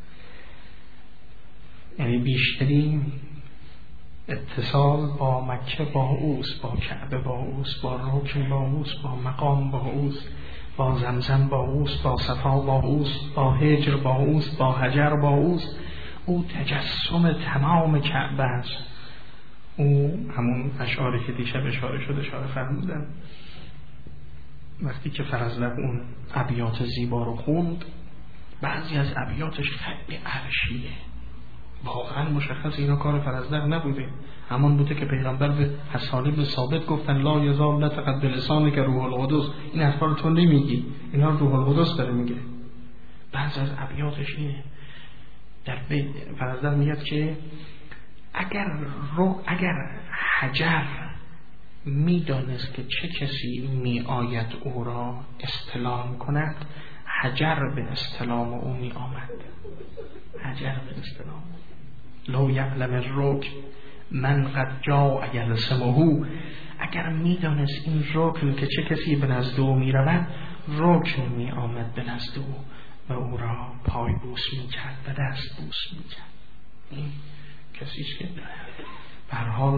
یعنی بیشترین اتصال با مکه با اوست، با کعبه با اوست، با رکن با اوست، با مقام با اوست، با زمزم با اوست، با صفا با اوست، با هجر با اوست، با حجر با اوست. او تجسم تمام کعبه است. او همون اشعاری که دیشب اشاره فرمودن وقتی که فرزلق اون ابیات زیبا رو خوند، بعضی از ابیاتش خط عرشیه، واقعا مشخص اینا کار فرزلق نبوده، همان بوده که پیغمبر به حسان بن ثابت گفتن لا یزال لتقد بلسانه که روح القدس، این حرفا رو تو نمیگی، اینا روح القدس داره میگه. بعضی از ابیاتش اینه. در بیت فرزلق میگه که اگر حجر میدانست که چه کسی می آید او را استلام کند، حجر به استلام او می آمد. حجر به استلام لو یعلم الرکن من قد جاء یلسمه. اگر میدانست این رکن که چه کسی به نزد او می رود، رکن می آمد به نزد او و او را پای بوس می کرد و دست بوس می کرد. این کسیش که به هر حال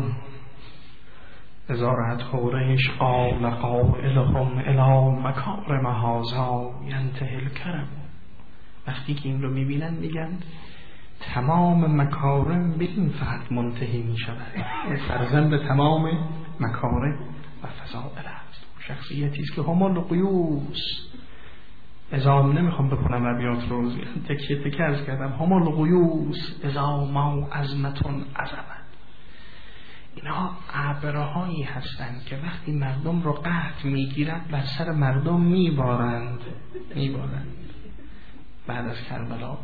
ازارت خورش قال قائلهم الی مکارم هذا ینتهی الکرم. وقتی که این رو میبینن میگن تمام مکارم به این فقط منتهی میشود. فرزند تمام مکارم و فضائل است، شخصیتی است که همال قیوس. ازام نمیخوام بکنم ابیات رو تکیه عرض کردم. همال قیوس ازا ما عظمتون عظمت. اینا ابرهایی هستند که وقتی مردم رو قحط میگیرند بر سر مردم میبارند. بعد از کربلا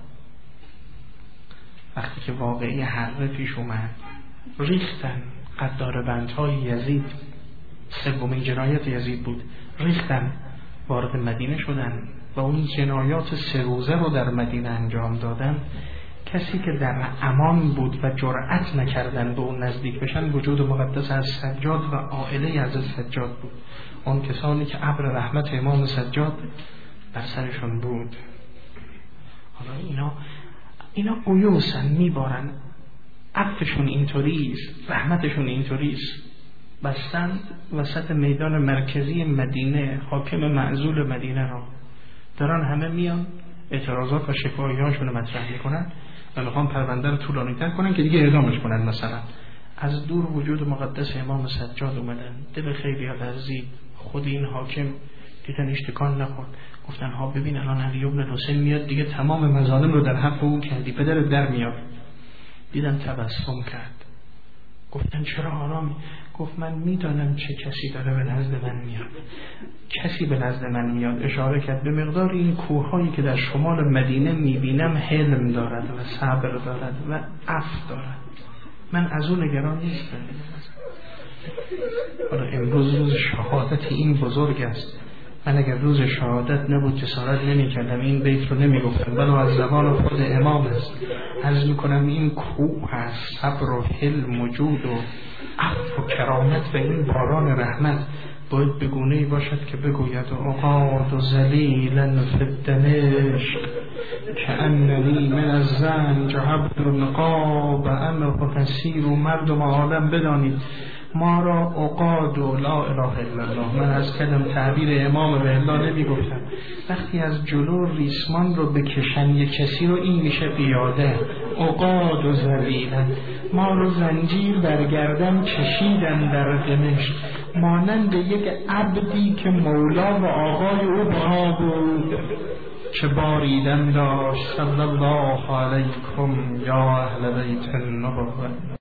وقتی که واقعی حرب پیش اومد، ریختن قدار بندهای یزید، سومین جنایت یزید بود، ریختن وارد مدینه شدن و اون جنایات 3 روزه رو در مدینه انجام دادن. کسی که در امان بود و جرأت نکردن به اون نزدیک بشن وجود مقدس از سجاد و عائله از سجاد بود. اون کسانی که ابر رحمت امام سجاد بر سرشون بود. حالا اینا قیوسن، میبارن، عطفشون اینطوریست، رحمتشون اینطوریست. بستند وسط میدان مرکزی مدینه، حاکم معزول مدینه را دارن همه میان اعتراضات و شکایت هاشون رو مطرح میکنن و میخوان پرونده رو طولانی تر کنن که دیگه اعدامش کنن. مثلا از دور وجود مقدس امام سجاد اومدن، دل خیلی ها لرزید. خود این حاکم دیدن اشتکان نخورد، گفتن ها ببین الان علی ابن حسین میاد دیگه تمام مظالم رو در حق او کردی، پدر در میاد. دیدم تبسم کرد. گفتن چرا آرامی؟ گفت من میدانم چه کسی داره به نزد من میاد. کسی به نزد من میاد، اشاره کرد به مقدار این کوههایی که در شمال مدینه میبینم حلم دارد و صبر دارد و عفو دارد. من از اون نگران نیستم. حالا امروز روز شهادت این بزرگ است. من اگر روز شهادت نبود جسارت نمی کردم این بیت رو نمی گفتم، ولی از زبان خود امام است. عرض می کنم این کوه است، صبر و حلم و جود و عفو و کرامت و این باران رحمت باید بگونه‌ای باشد که بگوید اقاد و ذلیلا فی الدمشق کأننی من الزنج عبد القاب انه نسیر. و مردم عالم بدانید ما را عقاد و لا اله الا الله، من از کلم تعبیر امام به الله نمی گفتم. وقتی از جلو ریسمان رو بکشن یک کسی رو این میشه قیاده. عقاد و ذلیلا، ما رو زنجیر برگردن کشیدن در دمشق مانند یک عبدی که مولا و آقای او بها بود که باریدن داشت. صلی الله علیکم یا اهل بیت النبوة.